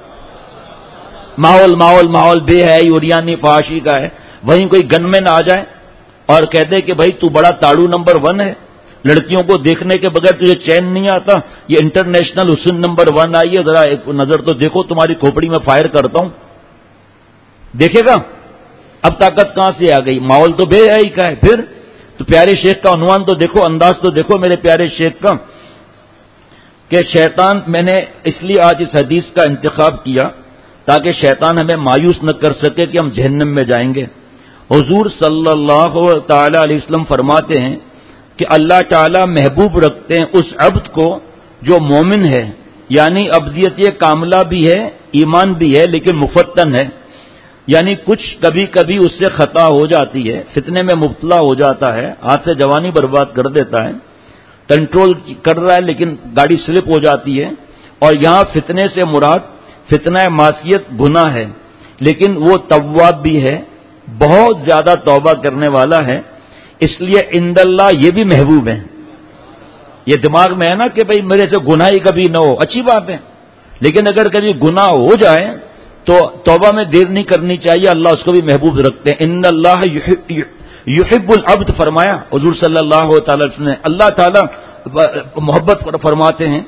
ماحول بے حیائی عریانی فحاشی کا ہے. وہیں کوئی گن مین آ جائے اور کہہ دے کہ بھائی تو بڑا تاڑو نمبر 1 ہے، لڑکیوں کو دیکھنے کے بغیر تجھے چین نہیں آتا، یہ انٹرنیشنل حسن نمبر 1 آئی ہے، ذرا ایک نظر تو دیکھو، تمہاری کھوپڑی میں فائر کرتا ہوں. دیکھے گا؟ اب طاقت کہاں سے آ گئی؟ ماحول تو بے حیائی کا ہے. پھر تو پیارے شیخ کا عنوان تو دیکھو، انداز تو دیکھو میرے پیارے شیخ کا. کہ شیطان، میں نے اس لیے آج اس حدیث کا انتخاب کیا تاکہ شیطان ہمیں مایوس نہ کر سکے کہ ہم جہنم میں جائیں گے۔ حضور صلی اللہ تعالی علیہ وسلم فرماتے ہیں کہ اللہ تعالی محبوب رکھتے ہیں اس عبد کو جو مومن ہے، یعنی عبدیت کاملہ بھی ہے، ایمان بھی ہے، لیکن مفتن ہے، یعنی کچھ کبھی کبھی اس سے خطا ہو جاتی ہے، فتنے میں مبتلا ہو جاتا ہے، ہاتھ سے جوانی برباد کر دیتا ہے، کنٹرول کر رہا ہے لیکن گاڑی سلپ ہو جاتی ہے۔ اور یہاں فتنے سے مراد فتنہ معصیت گناہ ہے، لیکن وہ تواب بھی ہے، بہت زیادہ توبہ کرنے والا ہے، اس لیے عند اللہ یہ بھی محبوب ہے۔ یہ دماغ میں ہے نا کہ بھئی میرے سے گناہ ہی کبھی نہ ہو، اچھی بات ہے، لیکن اگر کبھی گناہ ہو جائے تو توبہ میں دیر نہیں کرنی چاہیے، اللہ اس کو بھی محبوب رکھتے ہیں۔ ان اللہ یحب العبد فرمایا حضور صلی اللہ تعالی وسلم نے، اللہ تعالی محبت فرماتے ہیں،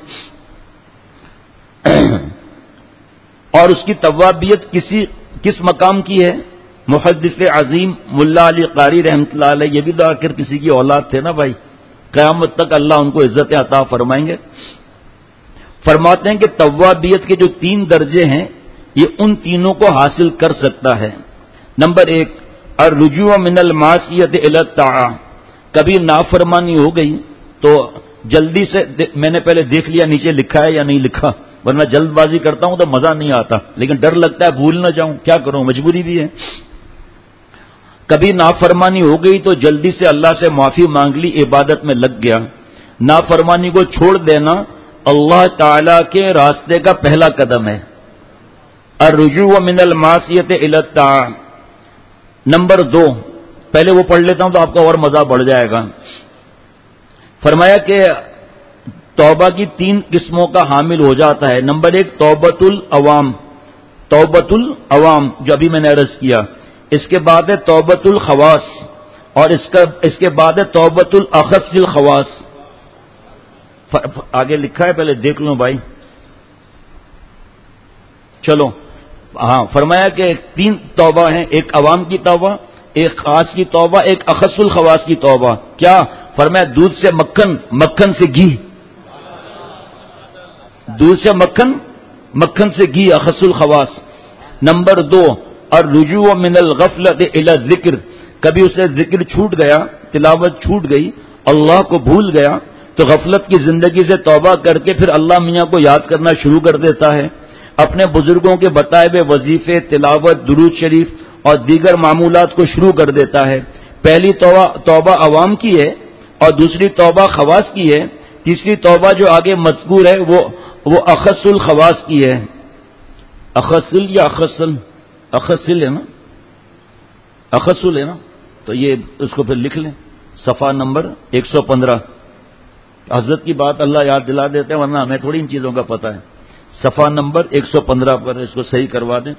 اور اس کی توابیت کس مقام کی ہے؟ محدث عظیم ملا علی قاری رحمۃ اللہ علیہ، یہ بھی تو آخر کسی کی اولاد تھے نا بھائی، قیامت تک اللہ ان کو عزت عطا فرمائیں گے۔ فرماتے ہیں کہ توابیت کے جو 3 درجے ہیں یہ ان تینوں کو حاصل کر سکتا ہے۔ نمبر 1، الرجوع من المعصیت الی الطاعہ، کبھی نافرمانی ہو گئی تو جلدی سے، میں نے پہلے دیکھ لیا نیچے لکھا ہے یا نہیں لکھا، ورنہ جلد بازی کرتا ہوں تو مزہ نہیں آتا، لیکن ڈر لگتا ہے بھول نہ جاؤں، کیا کروں، مجبوری بھی ہے۔ کبھی نافرمانی ہو گئی تو جلدی سے اللہ سے معافی مانگ لی، عبادت میں لگ گیا۔ نافرمانی کو چھوڑ دینا اللہ تعالی کے راستے کا پہلا قدم ہے۔ الرجوع من المعصیت الی الطاعہ۔ نمبر 2، پہلے وہ پڑھ لیتا ہوں تو آپ کا اور مزہ بڑھ جائے گا۔ فرمایا کہ توبہ کی 3 قسموں کا حامل ہو جاتا ہے۔ نمبر 1، توبۃ العوام، توبۃ العوام جو ابھی میں نے عرض کیا، اس کے بعد ہے توبۃ الخواص، اور اس کے بعد ہے توبۃ الاخص الخواص۔ آگے لکھا ہے، پہلے دیکھ لوں بھائی، چلو ہاں۔ فرمایا کہ 3 توبہ ہیں، ایک عوام کی توبہ، ایک خاص کی توبہ، ایک اخص الخواص کی توبہ۔ کیا فرمایا؟ دودھ سے مکھن، مکھن سے گھی، دودھ سے مکھن، مکھن سے گھی، اخص الخواص۔ نمبر 2، الرجوع من الغفلۃ الی الذکر، کبھی اسے ذکر چھوٹ گیا، تلاوت چھوٹ گئی، اللہ کو بھول گیا تو غفلت کی زندگی سے توبہ کر کے پھر اللہ میاں کو یاد کرنا شروع کر دیتا ہے، اپنے بزرگوں کے بتائے ہوئے وظیفے، تلاوت، درود شریف اور دیگر معمولات کو شروع کر دیتا ہے۔ پہلی توبہ عوام کی ہے اور دوسری توبہ خواص کی ہے، تیسری توبہ جو آگے مذکور ہے وہ اخص الخواص کی ہے۔ اخصل یا اخصل؟ اخصل ہے نا، اخصل ہے نا، تو یہ اس کو پھر لکھ لیں، صفحہ نمبر 115۔ حضرت کی بات اللہ یاد دلا دیتے ہیں، ورنہ ہمیں تھوڑی ان چیزوں کا پتہ ہے۔ صفحہ نمبر 115 پر اس کو صحیح کروا دیں۔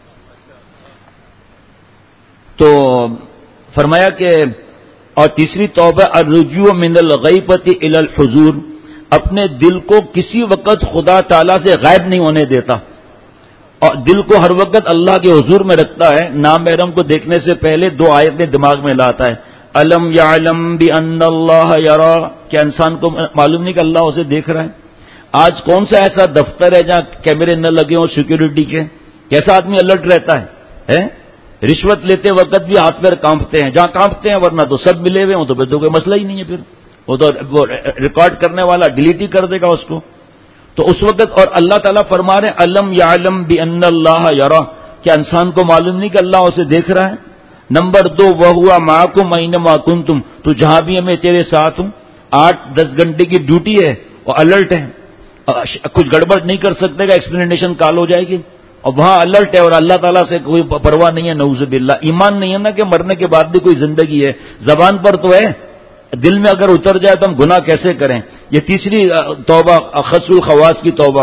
تو فرمایا کہ اور تیسری توبہ الرجوع من الغیبۃ الی الحضور، اپنے دل کو کسی وقت خدا تعالی سے غائب نہیں ہونے دیتا، اور دل کو ہر وقت اللہ کے حضور میں رکھتا ہے۔ نامحرم کو دیکھنے سے پہلے 2 آیتیں دماغ میں لاتا ہے، الم یعلم بان اللہ یرا، کیا انسان کو معلوم نہیں کہ اللہ اسے دیکھ رہا ہے؟ آج کون سا ایسا دفتر ہے جہاں کیمرے نہ لگے ہوں سیکیورٹی کے؟ کیسا آدمی الرٹ رہتا ہے؟ رشوت لیتے وقت بھی ہاتھ پیر کانپتے ہیں، جہاں کانپتے ہیں، ورنہ تو سب ملے ہوئے ہوں تو پھر تو کوئی مسئلہ ہی نہیں ہے، پھر وہ تو ریکارڈ کرنے والا ڈیلیٹ ہی کر دے گا اس کو۔ تو اس وقت، اور اللہ تعالیٰ فرما رہے ہیں الم یعلم بان اللہ یرا، کیا انسان کو معلوم نہیں کہ اللہ اسے دیکھ رہا ہے؟ نمبر 2، وہو معکم اینما کنتم، تو جہاں بھی میں تیرے ساتھ ہوں، 8-10 گھنٹے کی ڈیوٹی ہے اور الرٹ ہے، کچھ گڑبڑ نہیں کر سکتے گا، ایکسپلینیشن کال ہو جائے گی، اور وہاں الرٹ ہے، اور اللہ تعالیٰ سے کوئی پرواہ نہیں ہے، نعوذ باللہ۔ ایمان نہیں ہے نا کہ مرنے کے بعد بھی کوئی زندگی ہے، زبان پر تو ہے، دل میں اگر اتر جائے تو ہم گناہ کیسے کریں؟ یہ تیسری توبہ اخص الخواص کی توبہ۔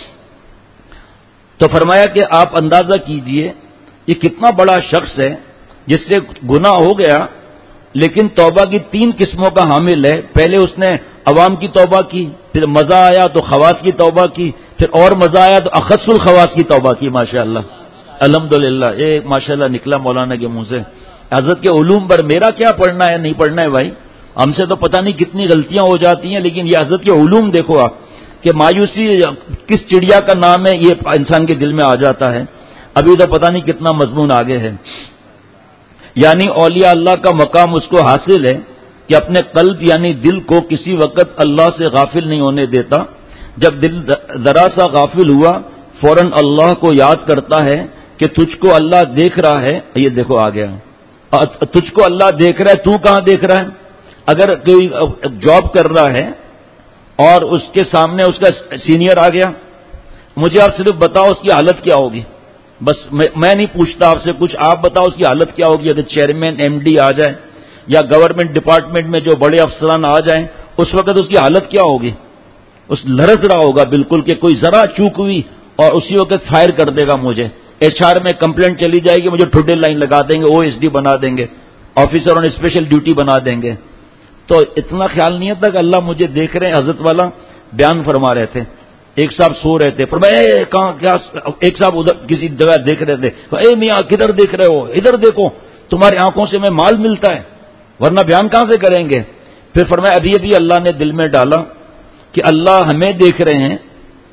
تو فرمایا کہ آپ اندازہ کیجئے یہ کتنا بڑا شخص ہے جس سے گناہ ہو گیا لیکن توبہ کی 3 قسموں کا حامل ہے۔ پہلے اس نے عوام کی توبہ کی، پھر مزہ آیا تو خواص کی توبہ کی، پھر اور مزہ آیا تو اخص الخواص کی توبہ کی۔ ماشاءاللہ، الحمدللہ، یہ ماشاءاللہ نکلا مولانا کے منہ سے۔ حضرت کے علوم پر میرا کیا پڑھنا ہے نہیں پڑھنا ہے بھائی، ہم سے تو پتہ نہیں کتنی غلطیاں ہو جاتی ہیں، لیکن یہ حضرت کے علوم دیکھو آپ۔ کہ مایوسی کس چڑیا کا نام ہے یہ انسان کے دل میں آ جاتا ہے. ابھی تو پتہ نہیں کتنا مضمون آگے ہے. یعنی اولیاء اللہ کا مقام اس کو حاصل ہے کہ اپنے قلب یعنی دل کو کسی وقت اللہ سے غافل نہیں ہونے دیتا. جب دل ذرا سا غافل ہوا فوراً اللہ کو یاد کرتا ہے کہ تجھ کو اللہ دیکھ رہا ہے. یہ دیکھو آ گیا, تجھ کو اللہ دیکھ رہا ہے, تو کہاں دیکھ رہا ہے؟ اگر کوئی جاب کر رہا ہے اور اس کے سامنے اس کا سینئر آ گیا, مجھے آپ صرف بتاؤ اس کی حالت کیا ہوگی. بس میں نہیں پوچھتا آپ سے کچھ, آپ بتاؤ اس کی حالت کیا ہوگی. اگر چیئرمین ایم ڈی آ جائے یا گورنمنٹ ڈپارٹمنٹ میں جو بڑے افسران آ جائیں, اس وقت اس کی حالت کیا ہوگی؟ اس لرز رہا ہوگا بالکل کہ کوئی ذرا چوک ہوئی اور اسی وقت فائر کر دے گا مجھے. ایچ آر میں کمپلینٹ چلی جائے گی, مجھے ٹھڈے لائن لگا دیں گے, او ایس ڈی بنا دیں گے, آفیسروں نے اسپیشل ڈیوٹی بنا دیں گے. تو اتنا خیال نہیں تھا کہ اللہ مجھے دیکھ رہے ہیں. حضرت والا بیان فرما رہے تھے, ایک صاحب سو رہے تھے, فرمایا کہاں کیا, ایک صاحب ادھر کسی جگہ دیکھ رہے تھے, اے میاں کدھر دیکھ رہے ہو, ادھر دیکھو, تمہاری آنکھوں سے میں مال ملتا ہے, ورنہ بیان کہاں سے کریں گے. پھر فرمایا ابھی ابھی اللہ نے دل میں ڈالا کہ اللہ ہمیں دیکھ رہے ہیں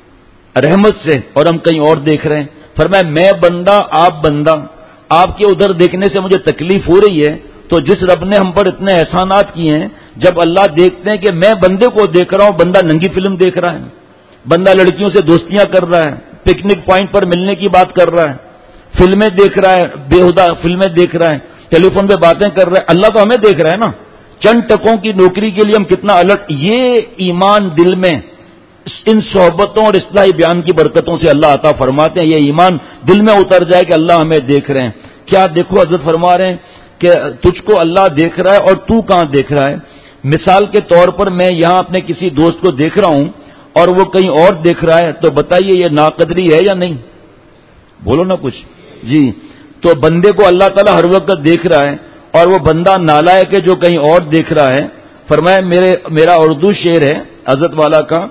رحمت سے اور ہم کہیں اور دیکھ رہے ہیں. فرمایا میں بندہ آپ بندہ, آپ کے ادھر دیکھنے سے مجھے تکلیف ہو رہی ہے, تو جس رب نے ہم پر اتنے احسانات کیے ہیں, جب اللہ دیکھتے ہیں کہ میں بندے کو دیکھ رہا ہوں, بندہ ننگی فلم دیکھ رہا ہے, بندہ لڑکیوں سے دوستیاں کر رہا ہے, پکنک پوائنٹ پر ملنے کی بات کر رہا ہے, فلمیں دیکھ رہا ہے, بےہودہ فلمیں دیکھ رہا ہے, ٹیلی فون پہ باتیں کر رہا ہے, اللہ تو ہمیں دیکھ رہا ہے نا. چند ٹکوں کی نوکری کے لیے ہم کتنا الرٹ. یہ ایمان دل میں ان صحبتوں اور اصلاحی بیان کی برکتوں سے اللہ عطا فرماتے ہیں. یہ ایمان دل میں اتر جائے کہ اللہ ہمیں دیکھ رہے ہیں. کیا دیکھو حضرت فرما رہے ہیں کہ تجھ کو اللہ دیکھ رہا ہے اور تو کہاں دیکھ رہا ہے. مثال کے طور پر میں یہاں اپنے کسی دوست کو دیکھ رہا ہوں اور وہ کہیں اور دیکھ رہا ہے, تو بتائیے یہ ناقدری ہے یا نہیں؟ بولو نا کچھ. جی, تو بندے کو اللہ تعالیٰ ہر وقت دیکھ رہا ہے اور وہ بندہ نالائق ہے جو کہیں اور دیکھ رہا ہے. فرمایا میرا اردو شعر ہے حضرت والا کا,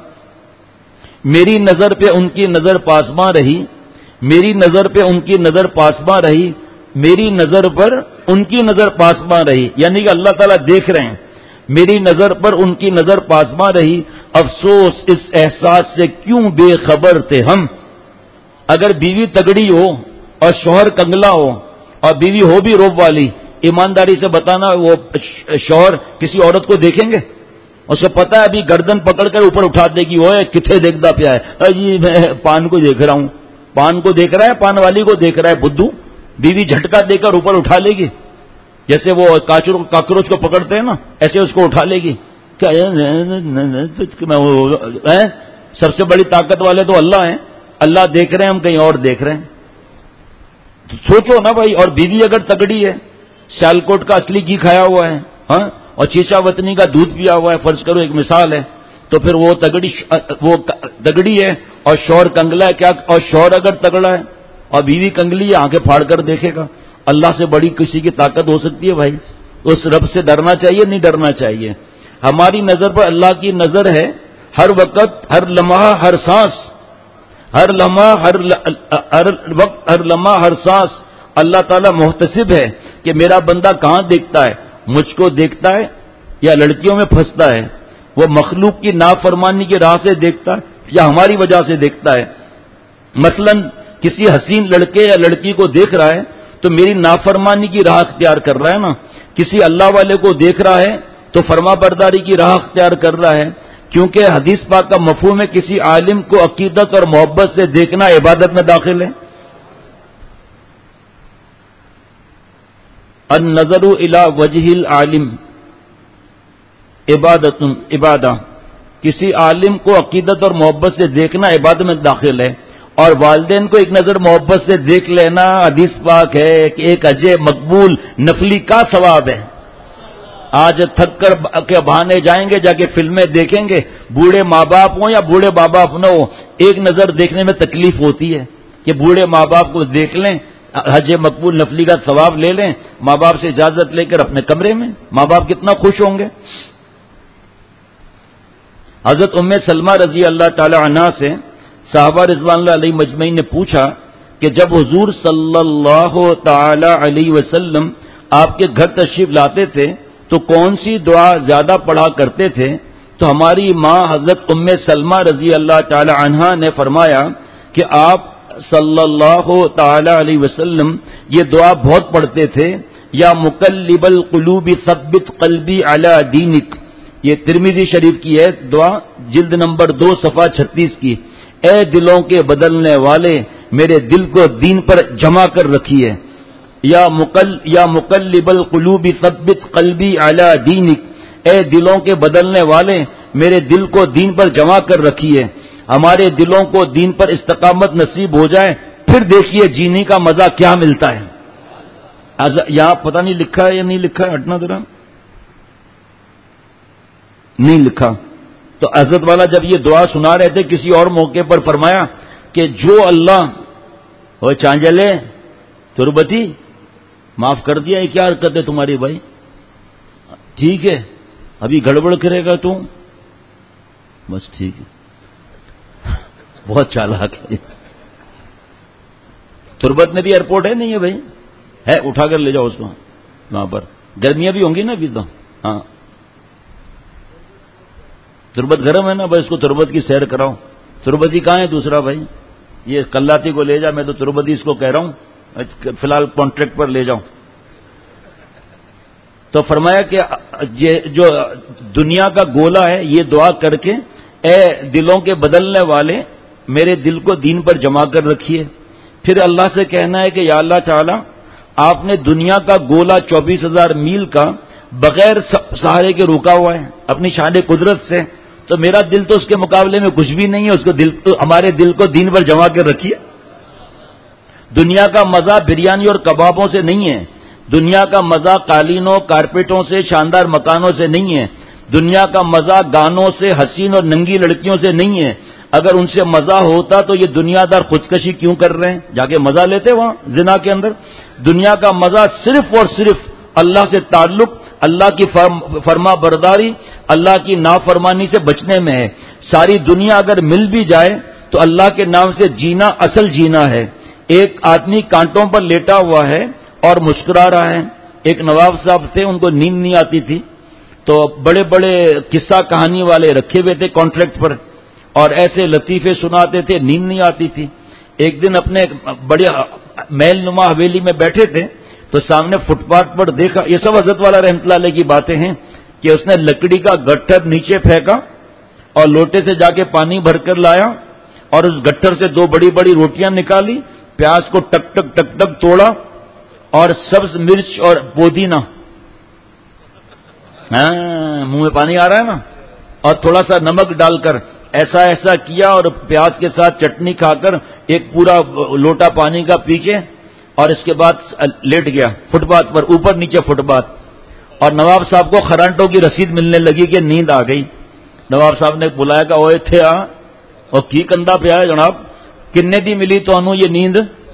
میری نظر پہ ان کی نظر پاسباں رہی, میری نظر پہ ان کی نظر پاسباں رہی, میری نظر پر ان کی نظر پاسباں رہی. یعنی کہ اللہ تعالیٰ دیکھ رہے ہیں, میری نظر پر ان کی نظر پاسباں رہی. افسوس اس احساس سے کیوں بے خبر تھے ہم. اگر بیوی تگڑی ہو اور شوہر کنگلا ہو اور بیوی ہو بھی روب والی, ایمانداری سے بتانا وہ شوہر کسی عورت کو دیکھیں گے؟ اس کو پتا ہے ابھی گردن پکڑ کر اوپر اٹھا دے گی, وہ کتنے دیکھتا پیا ہے, جی میں پان کو دیکھ رہا ہوں. پان کو دیکھ رہا ہے, پان والی کو دیکھ رہا ہے بدھو. بیوی جھٹکا دے کر اوپر اٹھا لے گی, جیسے وہ کاکروچ کو پکڑتے ہیں نا, ایسے اس کو اٹھا لے گی. کیا سب سے بڑی طاقت والے تو اللہ ہیں, اللہ دیکھ رہے ہیں, ہم کہیں اور دیکھ رہے ہیں. تو سوچو نا بھائی. اور بیوی اگر تگڑی ہے, سیالکوٹ کا اصلی گھی کھایا ہوا ہے, ہاں, اور چیچا وطنی کا دودھ پیا ہوا ہے, فرض کرو ایک مثال ہے, تو پھر وہ تگڑی ہے اور شوہر کنگلا ہے. کیا اور شوہر اگر تگڑا ہے اور بیوی کنگلی ہے, آنکھیں پھاڑ کر دیکھے گا. اللہ سے بڑی کسی کی طاقت ہو سکتی ہے بھائی؟ اس رب سے ڈرنا چاہیے, نہیں ڈرنا چاہیے. ہماری نظر پر اللہ کی نظر ہے ہر وقت, ہر لمحہ, ہر سانس, ہر لمحہ, ہر وقت, ہر لمحہ, ہر سانس. اللہ تعالیٰ محتسب ہے کہ میرا بندہ کہاں دیکھتا ہے, مجھ کو دیکھتا ہے یا لڑکیوں میں پھنستا ہے, وہ مخلوق کی نافرمانی کی راہ سے دیکھتا ہے یا ہماری وجہ سے دیکھتا ہے. مثلا کسی حسین لڑکے یا لڑکی کو دیکھ رہا ہے تو میری نافرمانی کی راہ اختیار کر رہا ہے نا. کسی اللہ والے کو دیکھ رہا ہے تو فرما برداری کی راہ اختیار کر رہا ہے, کیونکہ حدیث پاک کا مفہوم ہے کسی عالم کو عقیدت اور محبت سے دیکھنا عبادت میں داخل ہے. النظر الی وجہ العالم عبادہ, کسی عالم کو عقیدت اور محبت سے دیکھنا عبادت میں داخل ہے. اور والدین کو ایک نظر محبت سے دیکھ لینا حدیث پاک ہے کہ ایک اجے مقبول نفلی کا ثواب ہے. آج تھک کر کے بہانے جائیں گے, جا کے فلمیں دیکھیں گے, بوڑھے ماں باپ ہوں یا بوڑھے ماں باپ نہ ہو, ایک نظر دیکھنے میں تکلیف ہوتی ہے کہ بوڑھے ماں باپ کو دیکھ لیں, حج مقبول نفلی کا ثواب لے لیں, ماں باپ سے اجازت لے کر اپنے کمرے میں. ماں باپ کتنا خوش ہوں گے. حضرت ام سلمہ رضی اللہ تعالی عنہا سے صحابہ رضوان اللہ علیہ مجمعین نے پوچھا کہ جب حضور صلی اللہ تعالی علیہ وسلم آپ کے گھر تشریف لاتے تھے تو کون سی دعا زیادہ پڑھا کرتے تھے؟ تو ہماری ماں حضرت ام سلمہ رضی اللہ تعالی عنہا نے فرمایا کہ آپ صلی اللہ تعالی علیہ وسلم یہ دعا بہت پڑھتے تھے، یا مقلب القلوب ثبت قلبی علی دینک، یہ ترمذی شریف کی ہے دعا، جلد نمبر 2 صفحہ 36 کی، اے دلوں کے بدلنے والے میرے دل کو دین پر جمع کر رکھیے، یا مقلب القلوب ثبت قلبی علی دینک، اے دلوں کے بدلنے والے میرے دل کو دین پر جمع کر رکھیے۔ ہمارے دلوں کو دین پر استقامت نصیب ہو جائے، پھر دیکھیے جینے کا مزہ کیا ملتا ہے۔ یہاں پتہ نہیں لکھا ہے یا نہیں لکھا ہے، ہٹنا ذرا، نہیں لکھا۔ تو حضرت والا جب یہ دعا سنا رہے تھے کسی اور موقع پر فرمایا کہ جو اللہ وہ چانجلے تربتی معاف کر دیا، یہ کیا حرکت ہے تمہاری بھائی؟ ٹھیک ہے ابھی گڑبڑ کرے گا تو بس ٹھیک ہے، بہت چالاک ہے۔ تربت میں بھی ایئرپورٹ ہے نہیں ہے بھائی؟ ہے، اٹھا کر لے جاؤ اس کو وہاں پر، گرمیاں بھی ہوں گی نا ابھی تو۔ ہاں تربت گرم ہے نا بھائی، اس کو تربت کی سیر کراؤ۔ تربتی کہاں ہے دوسرا بھائی؟ یہ کلاتی کو لے جا، میں تو تربتی اس کو کہہ رہا ہوں، فی الحال کانٹریکٹ پر لے جاؤں۔ تو فرمایا کہ یہ جو دنیا کا گولا ہے یہ دعا کر کے، اے دلوں کے بدلنے والے میرے دل کو دین پر جمع کر رکھیے۔ پھر اللہ سے کہنا ہے کہ یا اللہ تعالی آپ نے دنیا کا گولا 24,000 میل کا بغیر سہارے کے روکا ہوا ہے اپنی شان قدرت سے، تو میرا دل تو اس کے مقابلے میں کچھ بھی نہیں ہے، اس کو ہمارے دل کو دین پر جمع کر رکھیے۔ دنیا کا مزہ بریانی اور کبابوں سے نہیں ہے، دنیا کا مزہ قالینوں کارپیٹوں سے شاندار مکانوں سے نہیں ہے، دنیا کا مزہ گانوں سے حسین اور ننگی لڑکیوں سے نہیں ہے۔ اگر ان سے مزہ ہوتا تو یہ دنیا دار خودکشی کیوں کر رہے ہیں؟ جا کے مزہ لیتے وہاں زنا کے اندر۔ دنیا کا مزہ صرف اور صرف اللہ سے تعلق، اللہ کی فرما برداری، اللہ کی نافرمانی سے بچنے میں ہے۔ ساری دنیا اگر مل بھی جائے تو اللہ کے نام سے جینا اصل جینا ہے۔ ایک آدمی کانٹوں پر لیٹا ہوا ہے اور مسکرا رہا ہے۔ ایک نواب صاحب تھے، ان کو نیند نہیں آتی تھی، تو بڑے بڑے قصہ کہانی والے رکھے ہوئے تھے کانٹریکٹ پر، اور ایسے لطیفے سناتے تھے، نیند نہیں آتی تھی۔ ایک دن اپنے بڑے محل نما حویلی میں بیٹھے تھے تو سامنے فٹ پاتھ پر دیکھا، یہ سب حضرت والا رحمۃ اللہ علیہ کی باتیں ہیں، کہ اس نے لکڑی کا گٹھر نیچے پھینکا اور لوٹے سے جا کے پانی بھر کر لایا، اور اس گٹھر سے 2 بڑی بڑی روٹیاں نکالی، پیاز کو ٹک ٹک ٹک ٹک توڑا، اور سبز مرچ اور پودینہ، منہ میں پانی آ رہا ہے نا، اور تھوڑا سا نمک ڈال کر ایسا ایسا کیا، اور پیاز کے ساتھ چٹنی کھا کر ایک پورا لوٹا پانی کا پی کے، اور اس کے بعد لیٹ گیا فٹ پاتھ پر، اوپر نیچے فٹ پاتھ۔ اور نواب صاحب کو خرانٹوں کی رسید ملنے لگی کہ نیند آ گئی۔ نواب صاحب نے بلایا کہ اوئے تھے اور کی کندھا پہ آئے جناب، کنے دی ملی تو انہوں یہ نیند؟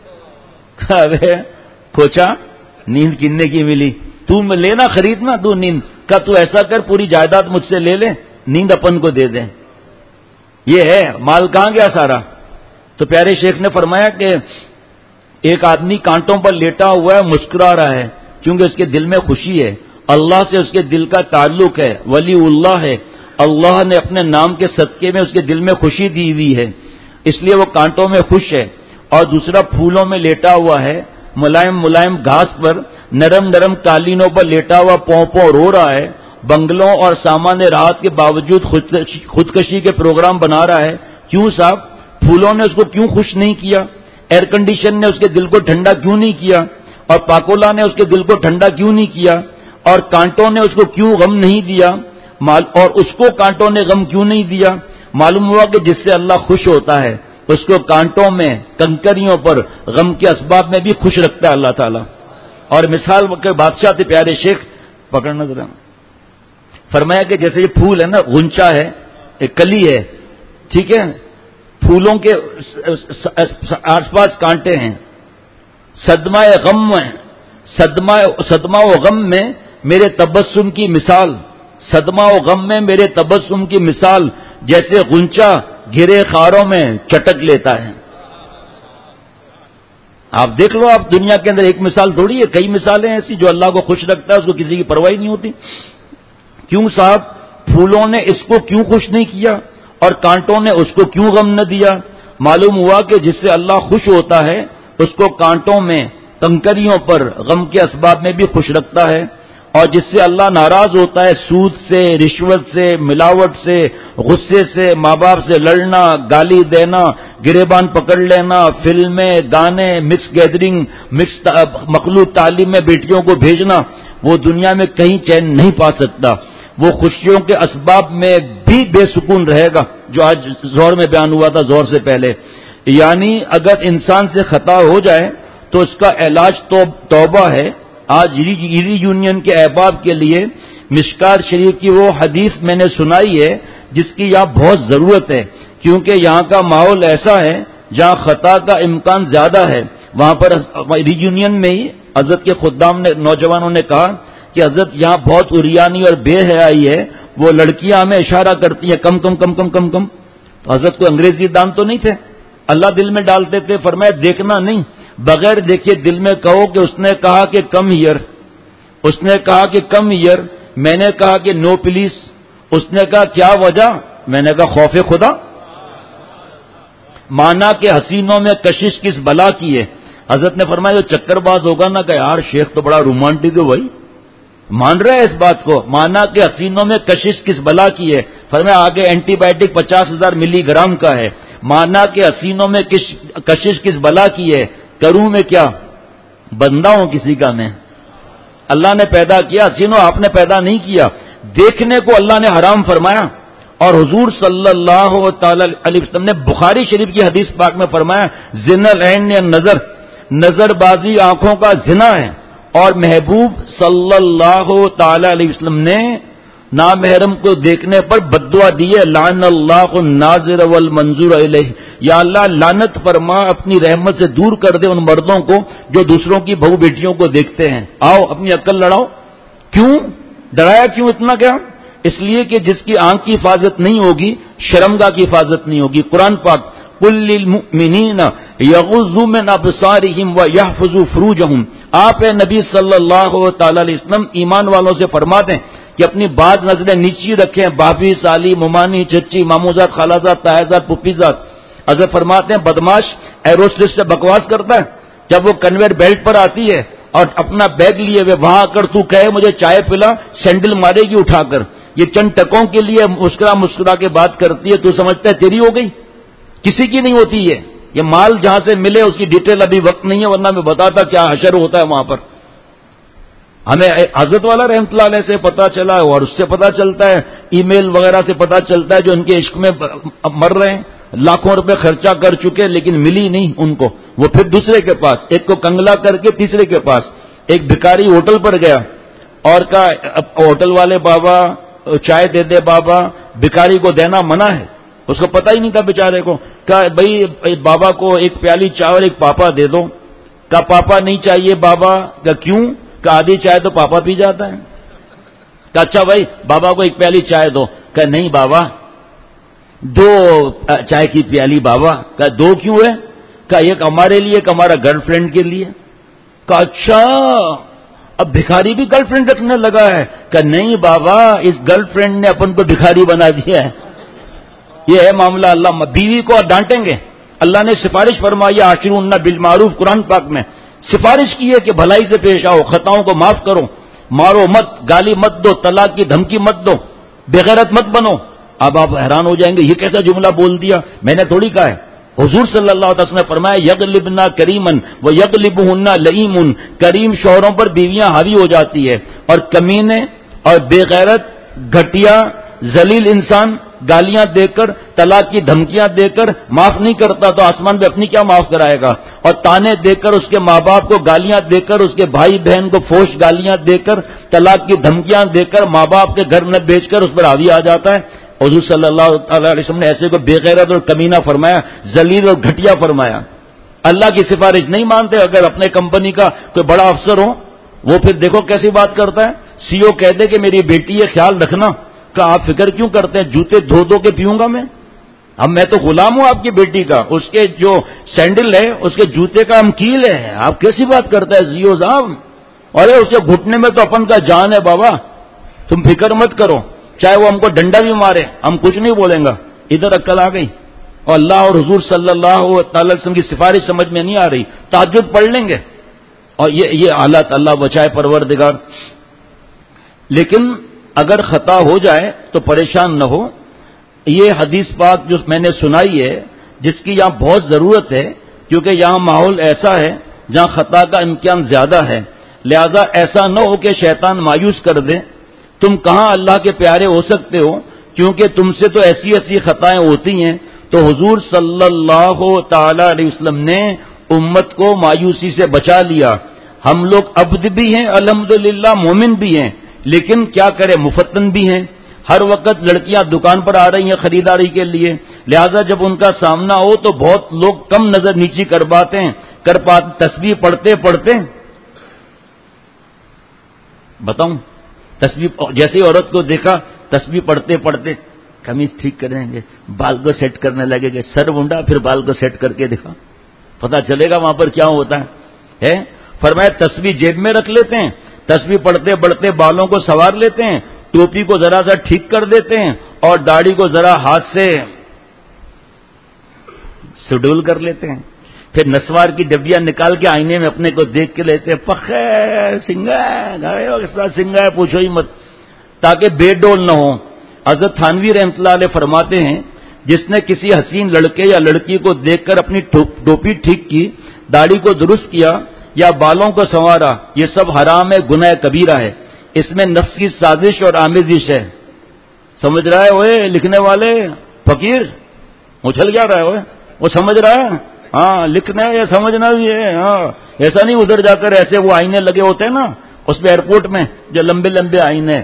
کھوچا نیند کنے کی ملی؟ تو لینا خریدنا تو نیند کا، تو ایسا کر پوری جائیداد مجھ سے لے لے، نیند اپن کو دے دیں۔ یہ ہے مال کہاں گیا سارا؟ تو پیارے شیخ نے فرمایا کہ ایک آدمی کانٹوں پر لیٹا ہوا ہے، مسکرا رہا ہے، کیونکہ اس کے دل میں خوشی ہے، اللہ سے اس کے دل کا تعلق ہے، ولی اللہ ہے، اللہ نے اپنے نام کے صدقے میں اس کے دل میں خوشی دی ہوئی ہے، اس لیے وہ کانٹوں میں خوش ہے۔ اور دوسرا پھولوں میں لیٹا ہوا ہے، ملائم ملائم گھاس پر، نرم نرم قالینوں پر لیٹا ہوا پوں پوں رو رہا ہے، بنگلوں اور سامان راحت کے باوجود خودکشی کے پروگرام بنا رہا ہے۔ کیوں صاحب؟ پھولوں نے اس کو کیوں خوش نہیں کیا؟ ایئر کنڈیشن نے اس کے دل کو ٹھنڈا کیوں نہیں کیا؟ اور پاکولا نے اس کے دل کو ٹھنڈا کیوں نہیں کیا؟ اور کانٹوں نے اس کو کیوں غم نہیں دیا؟ اور اس کو کانٹوں نے غم کیوں نہیں دیا؟ معلوم ہوا کہ جس سے اللہ خوش ہوتا ہے اس کو کانٹوں میں، کنکریوں پر، غم کے اسباب میں بھی خوش رکھتا ہے اللہ تعالیٰ۔ اور مثال کے بادشاہ تھے پیارے شیخ، پکڑنا ذرا، فرمایا کہ جیسے یہ پھول ہے نا، غنچہ ہے، ایک کلی ہے، ٹھیک ہے، پھولوں کے آس پاس کانٹے ہیں، صدمہ غم میں، صدمہ و غم میں میرے تبسم کی مثال، صدمہ و غم میں میرے تبسم کی مثال، جیسے غنچہ گھرے خاروں میں چٹک لیتا ہے۔ آپ دیکھ لو، آپ دنیا کے اندر ایک مثال تھوڑی ہے، کئی مثالیں ایسی جو اللہ کو خوش رکھتا ہے، اس کو کسی کی پرواہ نہیں ہوتی۔ کیوں صاحب؟ پھولوں نے اس کو کیوں خوش نہیں کیا اور کانٹوں نے اس کو کیوں غم نہ دیا؟ معلوم ہوا کہ جس سے اللہ خوش ہوتا ہے اس کو کانٹوں میں، کنکریوں پر، غم کے اسباب میں بھی خوش رکھتا ہے، اور جس سے اللہ ناراض ہوتا ہے سود سے، رشوت سے، ملاوٹ سے، غصے سے، ماں باپ سے لڑنا، گالی دینا، گریبان پکڑ لینا، فلمیں، گانے، مکس گیدرنگ، مخلوط تعلیم میں بیٹیوں کو بھیجنا، وہ دنیا میں کہیں چین نہیں پا سکتا، وہ خوشیوں کے اسباب میں بھی بے سکون رہے گا، جو آج زہر میں بیان ہوا تھا زہر سے پہلے۔ یعنی اگر انسان سے خطا ہو جائے تو اس کا علاج توبہ ہے۔ آج ری یونین کے احباب کے لیے مشکات شریف کی وہ حدیث میں نے سنائی ہے جس کی یہاں بہت ضرورت ہے، کیونکہ یہاں کا ماحول ایسا ہے جہاں خطا کا امکان زیادہ ہے۔ وہاں پر ری یونین میں ہی حضرت کے خدام نے، نوجوانوں نے کہا کہ حضرت یہاں بہت عریانی اور بے حیائی ہے، وہ لڑکیاں ہمیں اشارہ کرتی ہیں کم کم کم کم کم کم۔ تو حضرت کو انگریزی دان تو نہیں تھے، اللہ دل میں ڈالتے تھے، فرمایا دیکھنا نہیں، بغیر دیکھے دل میں کہو کہ اس نے کہا کہ کم ہیئر، اس نے کہا کہ کم ہیئر، میں نے کہا کہ نو پلیز، اس نے کہا کیا وجہ، میں نے کہا خوف خدا۔ مانا کہ حسینوں میں کشش کس بلا کی ہے؟ حضرت نے فرمایا جو چکر باز ہوگا نا کہ یار شیخ تو بڑا رومانٹک ہے بھائی، مان رہے ہیں اس بات کو، مانا کہ حسینوں میں کشش کس بلا کی ہے؟ فرمایا آگے اینٹی بائیوٹک 50,000 ملی گرام کا ہے۔ مانا کہ حسینوں میں کشش کس بلا کی ہے؟ کروں میں کیا، بندہ ہوں کسی کا میں، اللہ نے پیدا کیا، حسینوں آپ نے پیدا نہیں کیا، دیکھنے کو اللہ نے حرام فرمایا۔ اور حضور صلی اللہ تعالی علیہ وسلم نے بخاری شریف کی حدیث پاک میں فرمایا زنا العین نظر، نظر بازی آنکھوں کا زنا ہے، اور محبوب صلی اللہ تعالی علیہ وسلم نے نامحرم کو دیکھنے پر بددعا دی ہے، لعن اللہ الناظر والمنظور الیہ، یا اللہ لعنت فرما، اپنی رحمت سے دور کر دے ان مردوں کو جو دوسروں کی بہو بیٹیوں کو دیکھتے ہیں۔ آؤ اپنی عقل لڑاؤ، کیوں ڈرایا، کیوں اتنا کیا؟ اس لیے کہ جس کی آنکھ کی حفاظت نہیں ہوگی شرمگاہ کی حفاظت نہیں ہوگی۔ قرآن پاک قل للمؤمنین یغضوا من ابصارہم ویحفظوا فروجہم، آپ اے نبی صلی اللہ تعالی علیہ وسلم ایمان والوں سے فرما دیں کہ اپنی بعض نظریں نیچی رکھیں، بھابھی، سالی، ممانی، چچی، ماموزاد، خالازاد، تائزاد، پھپھیزاد۔ حضرت فرماتے ہیں بدماش ایروسٹس سے بکواس کرتا ہے، جب وہ کنویئر بیلٹ پر آتی ہے اور اپنا بیگ لیے ہوئے وہاں آ کر تو کہے مجھے چائے پلا، سینڈل مارے گی اٹھا کر، یہ چند ٹکوں کے لیے مسکرا کے بات کرتی ہے، تو سمجھتا ہے تیری ہو گئی، کسی کی نہیں ہوتی ہے۔ یہ مال جہاں سے ملے اس کی ڈیٹیل ابھی وقت نہیں ہے، ورنہ میں بتاتا کیا حشر ہوتا ہے وہاں پر۔ ہمیں حضرت والا رحمۃ اللہ علیہ سے پتا چلا اور اس سے پتا چلتا ہے، ای میل وغیرہ سے پتا چلتا ہے جو ان کے عشق میں مر رہے ہیں، لاکھوں روپے خرچہ کر چکے لیکن ملی نہیں ان کو، وہ پھر دوسرے کے پاس، ایک کو کنگلا کر کے تیسرے کے پاس۔ ایک بھکاری ہوٹل پر گیا اور کہا ہوٹل والے بابا چائے دے دے بابا، بھکاری کو دینا منع ہے، اس کو پتہ ہی نہیں تھا بیچارے کو، کہا بھائی بابا کو ایک پیالی چائے اور ایک پاپا دے دو، کہا پاپا نہیں چاہیے بابا، کہا کیوں، کہ آدھی چائے تو پاپا پی جاتا ہے، کہ اچھا بھائی بابا کو ایک پیالی چائے دو، کہ نہیں بابا 2 چائے کی پیالی بابا، کہ 2 کیوں ہے، کہ ایک ہمارے لیے ایک ہمارا گرل فرینڈ کے لیے، کہ اچھا اب بھکاری بھی گرل فرینڈ رکھنے لگا ہے، کہ نہیں بابا اس گرل فرینڈ نے اپن کو بھکاری بنا دیا ہے، یہ ہے معاملہ۔ اللہ بیوی کو ڈانٹیں گے، اللہ نے سفارش فرمائی عاشرون بالمعروف، قرآن پاک میں سفارش کی ہے کہ بھلائی سے پیش آؤ، خطاؤں کو معاف کرو، مارو مت، گالی مت دو، طلاق کی دھمکی مت دو، بغیرت مت بنو۔ اب آپ حیران ہو جائیں گے یہ کیسا جملہ بول دیا، میں نے تھوڑی کہا ہے، حضور صلی اللہ علیہ وسلم نے فرمایا یغلبنا کریمن و یغلبہن لئیم، کریم شوہروں پر بیویاں حاوی ہو جاتی ہے، اور کمینے اور بے غیرت، گھٹیا، ذلیل انسان گالیاں دے کر، طلاق کی دھمکیاں دے کر معاف نہیں کرتا تو آسمان پہ اپنی کیا معاف کرائے گا، اور تانے دے کر، اس کے ماں باپ کو گالیاں دے کر، اس کے بھائی بہن کو فوش گالیاں دے کر، طلاق کی دھمکیاں دے کر، ماں باپ کے گھر نہ بیچ کر اس پر حاوی آ جاتا ہے۔ حضور صلی اللہ تعالی علیہ وسلم نے ایسے کو بے غیرت اور کمینہ فرمایا، ذلیل اور گھٹیا فرمایا۔ اللہ کی سفارش نہیں مانتے، اگر اپنے کمپنی کا کوئی بڑا افسر ہو وہ پھر دیکھو کیسی بات کرتا ہے، سی او کہہ دے کہ میری بیٹی ہے خیال رکھنا، کہ آپ فکر کیوں کرتے ہیں، جوتے دھو دھو کے پیوں گا میں تو غلام ہوں آپ کی بیٹی کا، اس کے جو سینڈل ہے اس کے جوتے کا ہم کیل ہے، آپ کیسی بات کرتا ہے سی او صاحب، ارے اس کے گھٹنے میں تو اپن کا جان ہے بابا، تم فکر مت کرو۔ چاہے وہ ہم کو ڈنڈا بھی مارے ہم کچھ نہیں بولیں گا. ادھر عقل آ گئی اور اللہ اور حضور صلی اللہ تعالی وسلم کی سفارش سمجھ میں نہیں آ رہی, تہجد پڑھ لیں گے. اور یہ حالت اللہ بچائے پروردگار. لیکن اگر خطا ہو جائے تو پریشان نہ ہو. یہ حدیث پاک جو میں نے سنائی ہے جس کی یہاں بہت ضرورت ہے, کیونکہ یہاں ماحول ایسا ہے جہاں خطا کا امکان زیادہ ہے, لہذا ایسا نہ ہو کہ شیطان مایوس کر دے. تم کہاں اللہ کے پیارے ہو سکتے ہو, کیونکہ تم سے تو ایسی ایسی خطائیں ہوتی ہیں. تو حضور صلی اللہ تعالی علیہ وسلم نے امت کو مایوسی سے بچا لیا. ہم لوگ عبد بھی ہیں الحمدللہ, مومن بھی ہیں, لیکن کیا کریں مفتن بھی ہیں. ہر وقت لڑکیاں دکان پر آ رہی ہیں خریداری کے لیے, لہذا جب ان کا سامنا ہو تو بہت لوگ کم نظر نیچی کر پاتے تسبیح پڑھتے پڑھتے. بتاؤں تسبیح جیسے عورت کو دیکھا تسبیح پڑھتے پڑھتے قمیض ٹھیک کریں گے, بال کو سیٹ کرنے لگے گے, سر منڈا پھر بال کو سیٹ کر کے دکھا, پتہ چلے گا وہاں پر کیا ہوتا ہے. فرمایا تسبیح جیب میں رکھ لیتے ہیں, تسبیح پڑھتے پڑھتے بالوں کو سنوار لیتے ہیں, ٹوپی کو ذرا سا ٹھیک کر دیتے ہیں اور داڑھی کو ذرا ہاتھ سے سڈول کر لیتے ہیں. پھر نسوار کی ڈبیاں نکال کے آئینے میں اپنے کو دیکھ کے لیتے ہیں, پخے سنگا ہے سنگا ہے پوچھو ہی مت, تاکہ بے ڈول نہ ہو. حضرت تھانوی رحمۃ اللہ علیہ فرماتے ہیں جس نے کسی حسین لڑکے یا لڑکی کو دیکھ کر اپنی ٹوپی ٹھیک کی, داڑھی کو درست کیا یا بالوں کو سنوارا, یہ سب حرام ہے, گناہ کبیرہ ہے. اس میں نفس کی سازش اور آمیزش ہے. سمجھ رہا ہے وہ لکھنے والے فقیر اچھل جا رہا ہے وہ سمجھ رہا ہے. ہاں لکھنا ہے یا سمجھنا بھی ہے. ہاں ایسا نہیں ادھر جا کر ایسے وہ آئینے لگے ہوتے ہیں نا اس پہ ایئرپورٹ میں جو لمبے لمبے آئینے,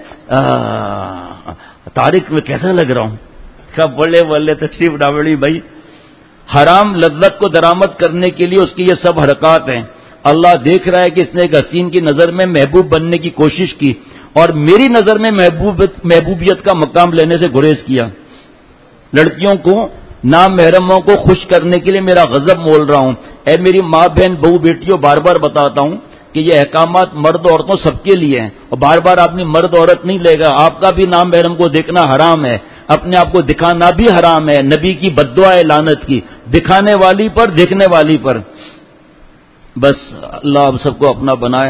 تاریخ میں کیسا لگ رہا ہوں, کب بڑے بڑے تشریف ڈاوڑی بھائی. حرام لذت کو درآمد کرنے کے لیے اس کی یہ سب حرکات ہیں. اللہ دیکھ رہا ہے کہ اس نے ایک حسین کی نظر میں محبوب بننے کی کوشش کی اور میری نظر میں محبوبیت کا مقام لینے سے گریز کیا. لڑکیوں کو نام محرموں کو خوش کرنے کے لیے میرا غضب مول رہا ہوں. اے میری ماں بہن بہو بیٹیوں, بار بار بتاتا ہوں کہ یہ احکامات مرد عورتوں سب کے لیے ہیں, اور بار بار آدمی مرد عورت نہیں لے گا. آپ کا بھی نام محرم کو دیکھنا حرام ہے, اپنے آپ کو دکھانا بھی حرام ہے. نبی کی بددعا ہے لعنت کی, دکھانے والی پر دیکھنے والی پر. بس اللہ آپ سب کو اپنا بنائے.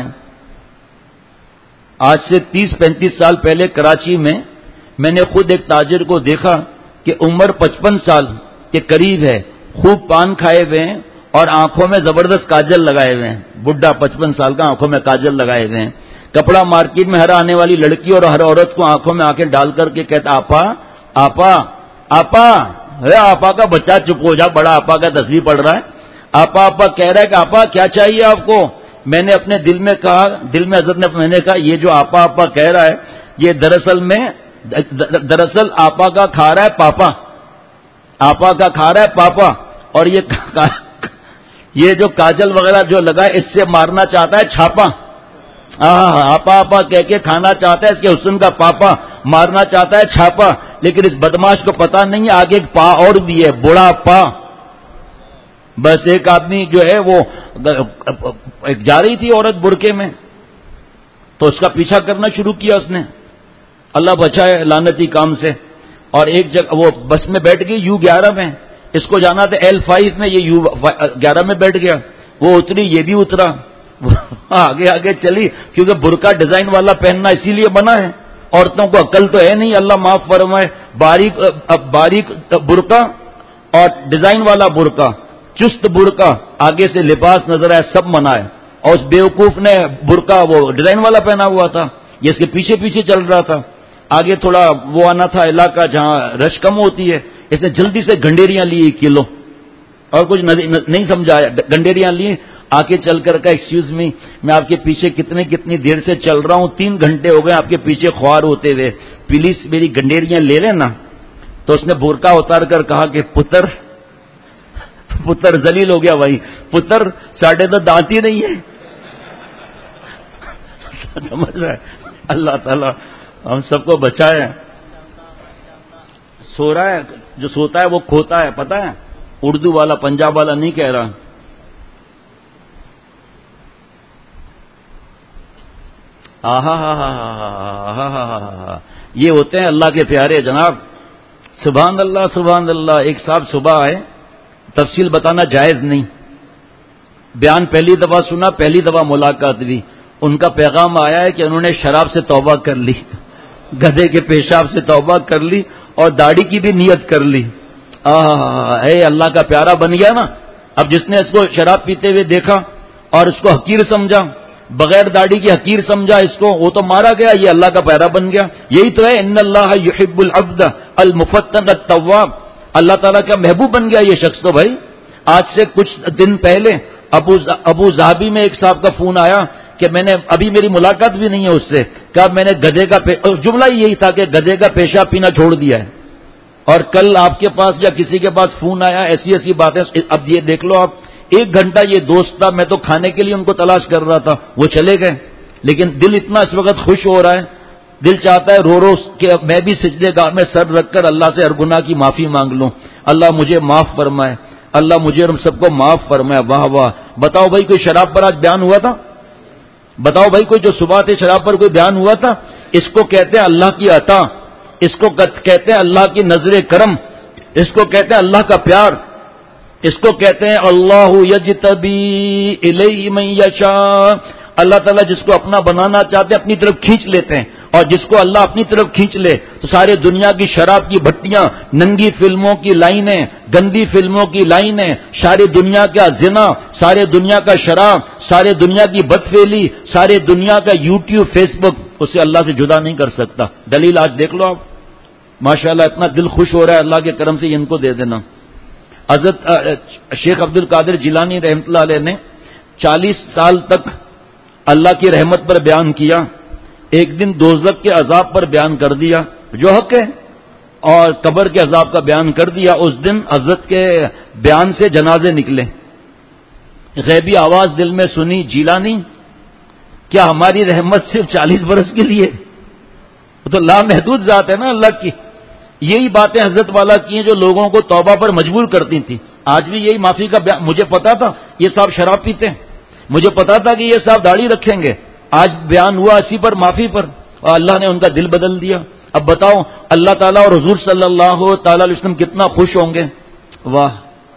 آج سے 30-35 سال پہلے کراچی میں نے خود ایک تاجر کو دیکھا کہ عمر 55 سال کے قریب ہے, خوب پان کھائے ہوئے ہیں اور آنکھوں میں زبردست کاجل لگائے ہوئے ہیں. بڈھا 55 سال کا آنکھوں میں کاجل لگائے ہوئے ہیں. کپڑا مارکیٹ میں ہر آنے والی لڑکی اور ہر عورت کو آنکھوں میں آنکھیں ڈال کر کے کہتا آپا آپا آپا. آپا کا بچہ چپ ہو جا, بڑا آپا کا تسبیح پڑھ رہا ہے. آپا آپا کہہ رہا ہے کہ آپا کیا چاہیے آپ کو. میں نے اپنے دل میں کہا, دل میں حضرت نے میں نے کہا یہ جو آپا آپا کہہ رہا ہے یہ دراصل آپا کا کھا رہا ہے پاپا, آپا کا کھا رہا ہے پاپا. اور یہ جو کاجل وغیرہ جو لگا ہے اس سے مارنا چاہتا ہے چھاپا. آپا آپا کہہ کے کھانا چاہتا ہے اس کے حسن کا پاپا, مارنا چاہتا ہے چھاپا. لیکن اس بدماش کو پتا نہیں ہے آگے ایک پا اور بھی ہے, بڑا پا. بس ایک آدمی جو ہے وہ جا رہی تھی عورت برقعے میں, تو اس کا پیچھا کرنا شروع کیا اس نے, اللہ بچائے لعنتی کام سے. اور ایک جگہ وہ بس میں بیٹھ گئی U11 میں, اس کو جانا تھا L5 میں, یہ U11 میں بیٹھ گیا. وہ اتری یہ بھی اترا, آگے آگے چلی, کیونکہ برقع ڈیزائن والا پہننا اسی لیے بنا ہے. عورتوں کو عقل تو ہے نہیں, اللہ معاف فرمائے. باریک برقع اور ڈیزائن والا برقع, چست برقع, آگے سے لباس نظر آئے, سب منع ہے. اور اس بیوقوف نے برقع وہ ڈیزائن والا پہنا ہوا تھا, یہ اس کے پیچھے پیچھے چل رہا تھا. آگے تھوڑا وہ آنا تھا علاقہ جہاں رش کم ہوتی ہے, اس نے جلدی سے گنڈیریاں لی 1 کلو, اور کچھ نہیں سمجھا, گنڈیریاں لی. آگے چل کر کا ایکسکیوز می, میں آپ کے پیچھے کتنی دیر سے چل رہا ہوں, 3 گھنٹے ہو گئے آپ کے پیچھے خوار ہوتے ہوئے, پلیز میری گنڈیریاں لے لینا. تو اس نے برقع اتار کر کہا کہ پتر ذلیل ہو گیا بھائی, پتر ساڑھے تو دانت ہی نہیں ہے. سمجھ رہا ہے, اللہ تعالیٰ ہم سب کو بچائے. سو رہا ہے, جو سوتا ہے وہ کھوتا ہے, پتہ ہے, اردو والا پنجاب والا نہیں کہہ رہا. یہ ہوتے ہیں اللہ کے پیارے جناب. سبحان اللہ سبحان اللہ. ایک صاحب صبح آئے, تفصیل بتانا جائز نہیں, بیان پہلی دفعہ سنا, پہلی دفعہ ملاقات ہوئی. ان کا پیغام آیا ہے کہ انہوں نے شراب سے توبہ کر لی, گدھے کے پیشاب سے توبہ کر لی, اور داڑھی کی بھی نیت کر لی. اے اللہ کا پیارا بن گیا نا. اب جس نے اس کو شراب پیتے ہوئے دیکھا اور اس کو حقیر سمجھا, بغیر داڑھی کی حقیر سمجھا اس کو, وہ تو مارا گیا. یہ اللہ کا پیارا بن گیا. یہی تو ہے, ان اللہ یحب العبد المفتن التواب. اللہ تعالیٰ کا محبوب بن گیا یہ شخص. تو بھائی آج سے کچھ دن پہلے ابو ظہبی میں ایک صاحب کا فون آیا کہ میں نے, ابھی میری ملاقات بھی نہیں ہے اس سے, کہا میں نے گدھے کا جملہ ہی یہی تھا کہ گدھے کا پیشاب پینا چھوڑ دیا ہے. اور کل آپ کے پاس یا کسی کے پاس فون آیا, ایسی ایسی باتیں. اب یہ دیکھ لو آپ, 1 گھنٹہ یہ دوست تھا, میں تو کھانے کے لیے ان کو تلاش کر رہا تھا, وہ چلے گئے. لیکن دل اتنا اس وقت خوش ہو رہا ہے, دل چاہتا ہے رو رو کہ میں بھی سجدے گاہ میں سر رکھ کر اللہ سے ہر گناہ کی معافی مانگ لوں. اللہ مجھے معاف فرمائے, اللہ مجھے اور سب کو معاف فرمائے. واہ واہ. بتاؤ بھائی کوئی شراب پر آج بیان ہوا تھا؟ بتاؤ بھائی کوئی جو صبح سے شراب پر کوئی بیان ہوا تھا؟ اس کو کہتے ہیں اللہ کی عطا, اس کو کہتے ہیں اللہ کی نظر کرم, اس کو کہتے ہیں اللہ کا پیار, اس کو کہتے ہیں اللہ یجتبی الیہ من یشاء. اللہ تعالیٰ جس کو اپنا بنانا چاہتے ہیں اپنی طرف کھینچ لیتے ہیں, اور جس کو اللہ اپنی طرف کھینچ لے تو سارے دنیا کی شراب کی بھٹیاں, ننگی فلموں کی لائنیں, گندی فلموں کی لائنیں, ساری دنیا کا زنا, سارے دنیا کا شراب, سارے دنیا کی بدفعلی, سارے دنیا کا یوٹیوب فیس بک اسے اللہ سے جدا نہیں کر سکتا. دلیل آج دیکھ لو آپ. ماشاءاللہ اتنا دل خوش ہو رہا ہے اللہ کے کرم سے. ان کو دے دینا. حضرت شیخ عبد القادر جیلانی رحمۃ اللہ علیہ نے 40 سال تک اللہ کی رحمت پر بیان کیا. ایک دن دوزخ کے عذاب پر بیان کر دیا جو حق ہے, اور قبر کے عذاب کا بیان کر دیا. اس دن حضرت کے بیان سے جنازے نکلے. غیبی آواز دل میں سنی, جیلانی کیا ہماری رحمت صرف 40 برس کے لیے؟ وہ تو لامحدود ذات ہے نا اللہ کی. یہی باتیں حضرت والا کی ہیں جو لوگوں کو توبہ پر مجبور کرتی تھیں. آج بھی یہی معافی کا بیان. مجھے پتا تھا یہ صاحب شراب پیتے ہیں, مجھے پتا تھا کہ یہ صاحب داڑھی رکھیں گے, آج بیان ہوا اسی پر معافی پر, اور اللہ نے ان کا دل بدل دیا. اب بتاؤ اللہ تعالیٰ اور حضور صلی اللہ تعالی علیہ وسلم کتنا خوش ہوں گے. واہ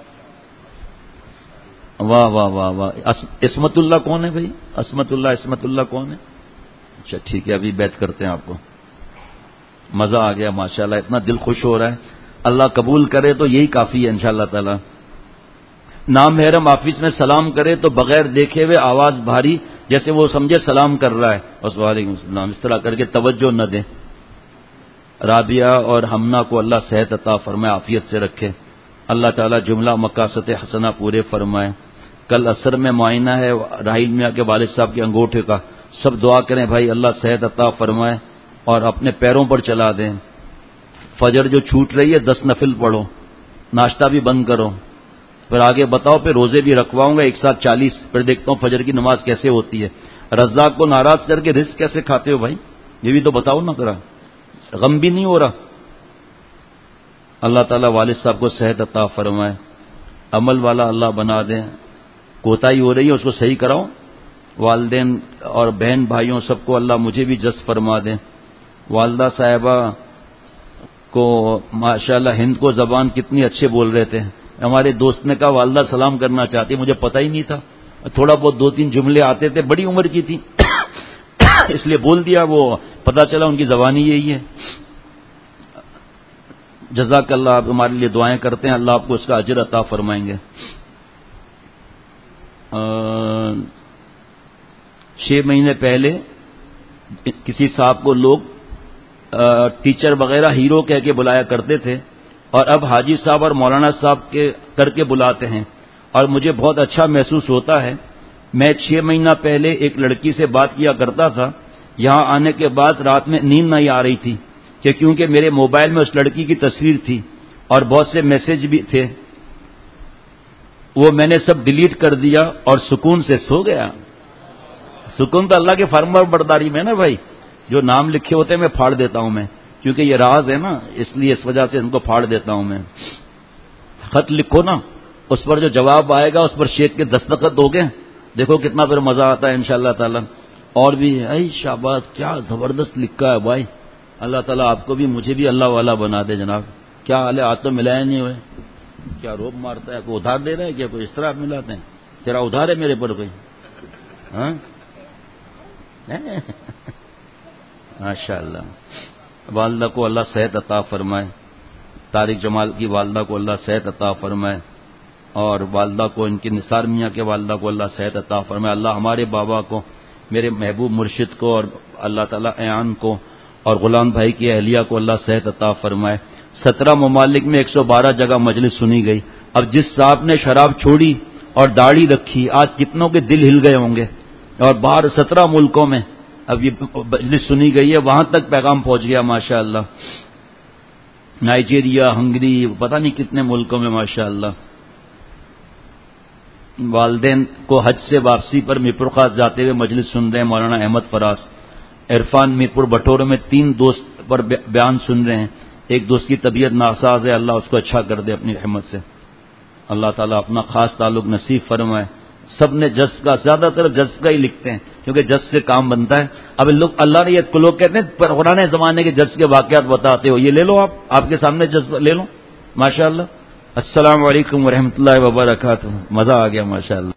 واہ واہ واہ واہ. عصمت اللہ کون ہے بھائی؟ عصمت اللہ کون ہے؟ اچھا ٹھیک ہے, ابھی بیعت کرتے ہیں آپ کو. مزہ آ گیا ماشاءاللہ, اتنا دل خوش ہو رہا ہے. اللہ قبول کرے تو یہی کافی ہے انشاءاللہ تعالی. نام محرم آفس میں سلام کرے تو بغیر دیکھے ہوئے آواز بھاری, جیسے وہ سمجھے سلام کر رہا ہے, بس وعلیکم السلام اس طرح کر کے توجہ نہ دیں. رابعہ اور ہمنا کو اللہ صحت عطا فرمائے, عافیت سے رکھے. اللہ تعالیٰ جملہ مقاصد حسنہ پورے فرمائے. کل عصر میں معائنہ ہے راہیل میاں کے والد صاحب کے انگوٹھے کا. سب دعا کریں بھائی اللہ صحت عطا فرمائے اور اپنے پیروں پر چلا دیں. فجر جو چھوٹ رہی ہے 10 نفل پڑھو, ناشتہ بھی بند کرو, پھر آگے بتاؤ. پھر روزے بھی رکھواؤں گا ایک ساتھ 40, پھر دیکھتا ہوں فجر کی نماز کیسے ہوتی ہے. رزاق کو ناراض کر کے رزق کیسے کھاتے ہو بھائی, یہ بھی تو بتاؤ نا ذرا. غم بھی نہیں ہو رہا. اللہ تعالیٰ والد صاحب کو صحت عطا فرمائے, عمل والا اللہ بنا دیں. کوتاہی ہو رہی ہے اس کو صحیح کراؤ. والدین اور بہن بھائیوں سب کو اللہ مجھے بھی جذب فرما دیں. والدہ صاحبہ کو ماشاءاللہ ہند کو زبان کتنی اچھے بول رہے تھے. ہمارے دوست نے کہا والدہ سلام کرنا چاہتی, مجھے پتہ ہی نہیں تھا. تھوڑا بہت 2-3 جملے آتے تھے, بڑی عمر کی تھی اس لیے بول دیا. وہ پتہ چلا ان کی زبان ہی یہی ہے. جزاک اللہ, آپ ہمارے لیے دعائیں کرتے ہیں, اللہ آپ کو اس کا اجر عطا فرمائیں گے. 6 مہینے پہلے کسی صاحب کو لوگ ٹیچر وغیرہ ہیرو کہہ کے بلایا کرتے تھے, اور اب حاجی صاحب اور مولانا صاحب کے کر کے بلاتے ہیں, اور مجھے بہت اچھا محسوس ہوتا ہے. میں 6 مہینہ پہلے ایک لڑکی سے بات کیا کرتا تھا. یہاں آنے کے بعد رات میں نیند نہیں آ رہی تھی کہ کیونکہ میرے موبائل میں اس لڑکی کی تصویر تھی اور بہت سے میسج بھی تھے. وہ میں نے سب ڈیلیٹ کر دیا اور سکون سے سو گیا. سکون تو اللہ کے فرما برداری میں نا بھائی, جو نام لکھے ہوتے ہیں میں پھاڑ دیتا ہوں میں, کیونکہ یہ راز ہے نا, اس لیے اس وجہ سے ان کو پھاڑ دیتا ہوں میں. خط لکھو نا, اس پر جو جواب آئے گا اس پر شیخ کے دستخط ہو گئے, دیکھو کتنا پھر مزہ آتا ہے انشاءاللہ تعالی. اور بھی اے شاباش, کیا زبردست لکھا ہے بھائی, اللہ تعالیٰ آپ کو بھی مجھے بھی اللہ والا بنا دے جناب. کیا حال ہے؟ ہاتھ تو ملائے نہیں ہوئے. کیا روب مارتا ہے؟ کوئی ادھار دے رہا ہے کیا؟ کوئی اس طرح آپ ملاتے ہیں؟ تیرا ادھار ہے میرے پر کوئی؟ ہاں ماشاء اللہ. والدہ کو اللہ صحت عطا فرمائے. طارق جمال کی والدہ کو اللہ صحت عطا فرمائے, اور والدہ کو, ان کی نثار میاں کے والدہ کو اللہ صحت عطا فرمائے. اللہ ہمارے بابا کو, میرے محبوب مرشد کو, اور اللہ تعالیٰ ایان کو اور غلام بھائی کی اہلیہ کو اللہ صحت عطا فرمائے. 17 ممالک میں 112 جگہ مجلس سنی گئی. اب جس صاحب نے شراب چھوڑی اور داڑھی رکھی, آج کتنوں کے دل ہل گئے ہوں گے. اور باہر 17 ملکوں میں اب یہ مجلس سنی گئی ہے, وہاں تک پیغام پہنچ گیا ماشاء اللہ. نائجیریا, ہنگری, پتہ نہیں کتنے ملکوں میں ماشاء اللہ. والدین کو حج سے واپسی پر میرپور خاص جاتے ہوئے مجلس سن رہے ہیں مولانا احمد فراز. عرفان میرپور بٹوروں میں 3 دوست پر بیان سن رہے ہیں. ایک دوست کی طبیعت ناساز ہے, اللہ اس کو اچھا کر دے اپنی رحمت سے. اللہ تعالیٰ اپنا خاص تعلق نصیب فرمائے. سب نے جذب کا, زیادہ تر جذب کا ہی لکھتے ہیں کیونکہ جذب سے کام بنتا ہے. اب لوگ اللہ نے یہ لوگ کہتے ہیں پرانے زمانے کے جذب کے واقعات بتاتے ہو, یہ لے لو, آپ کے سامنے جذب لے لو ماشاء اللہ. السلام علیکم ورحمۃ اللہ وبرکاتہ. مزہ آ گیا ماشاء اللہ.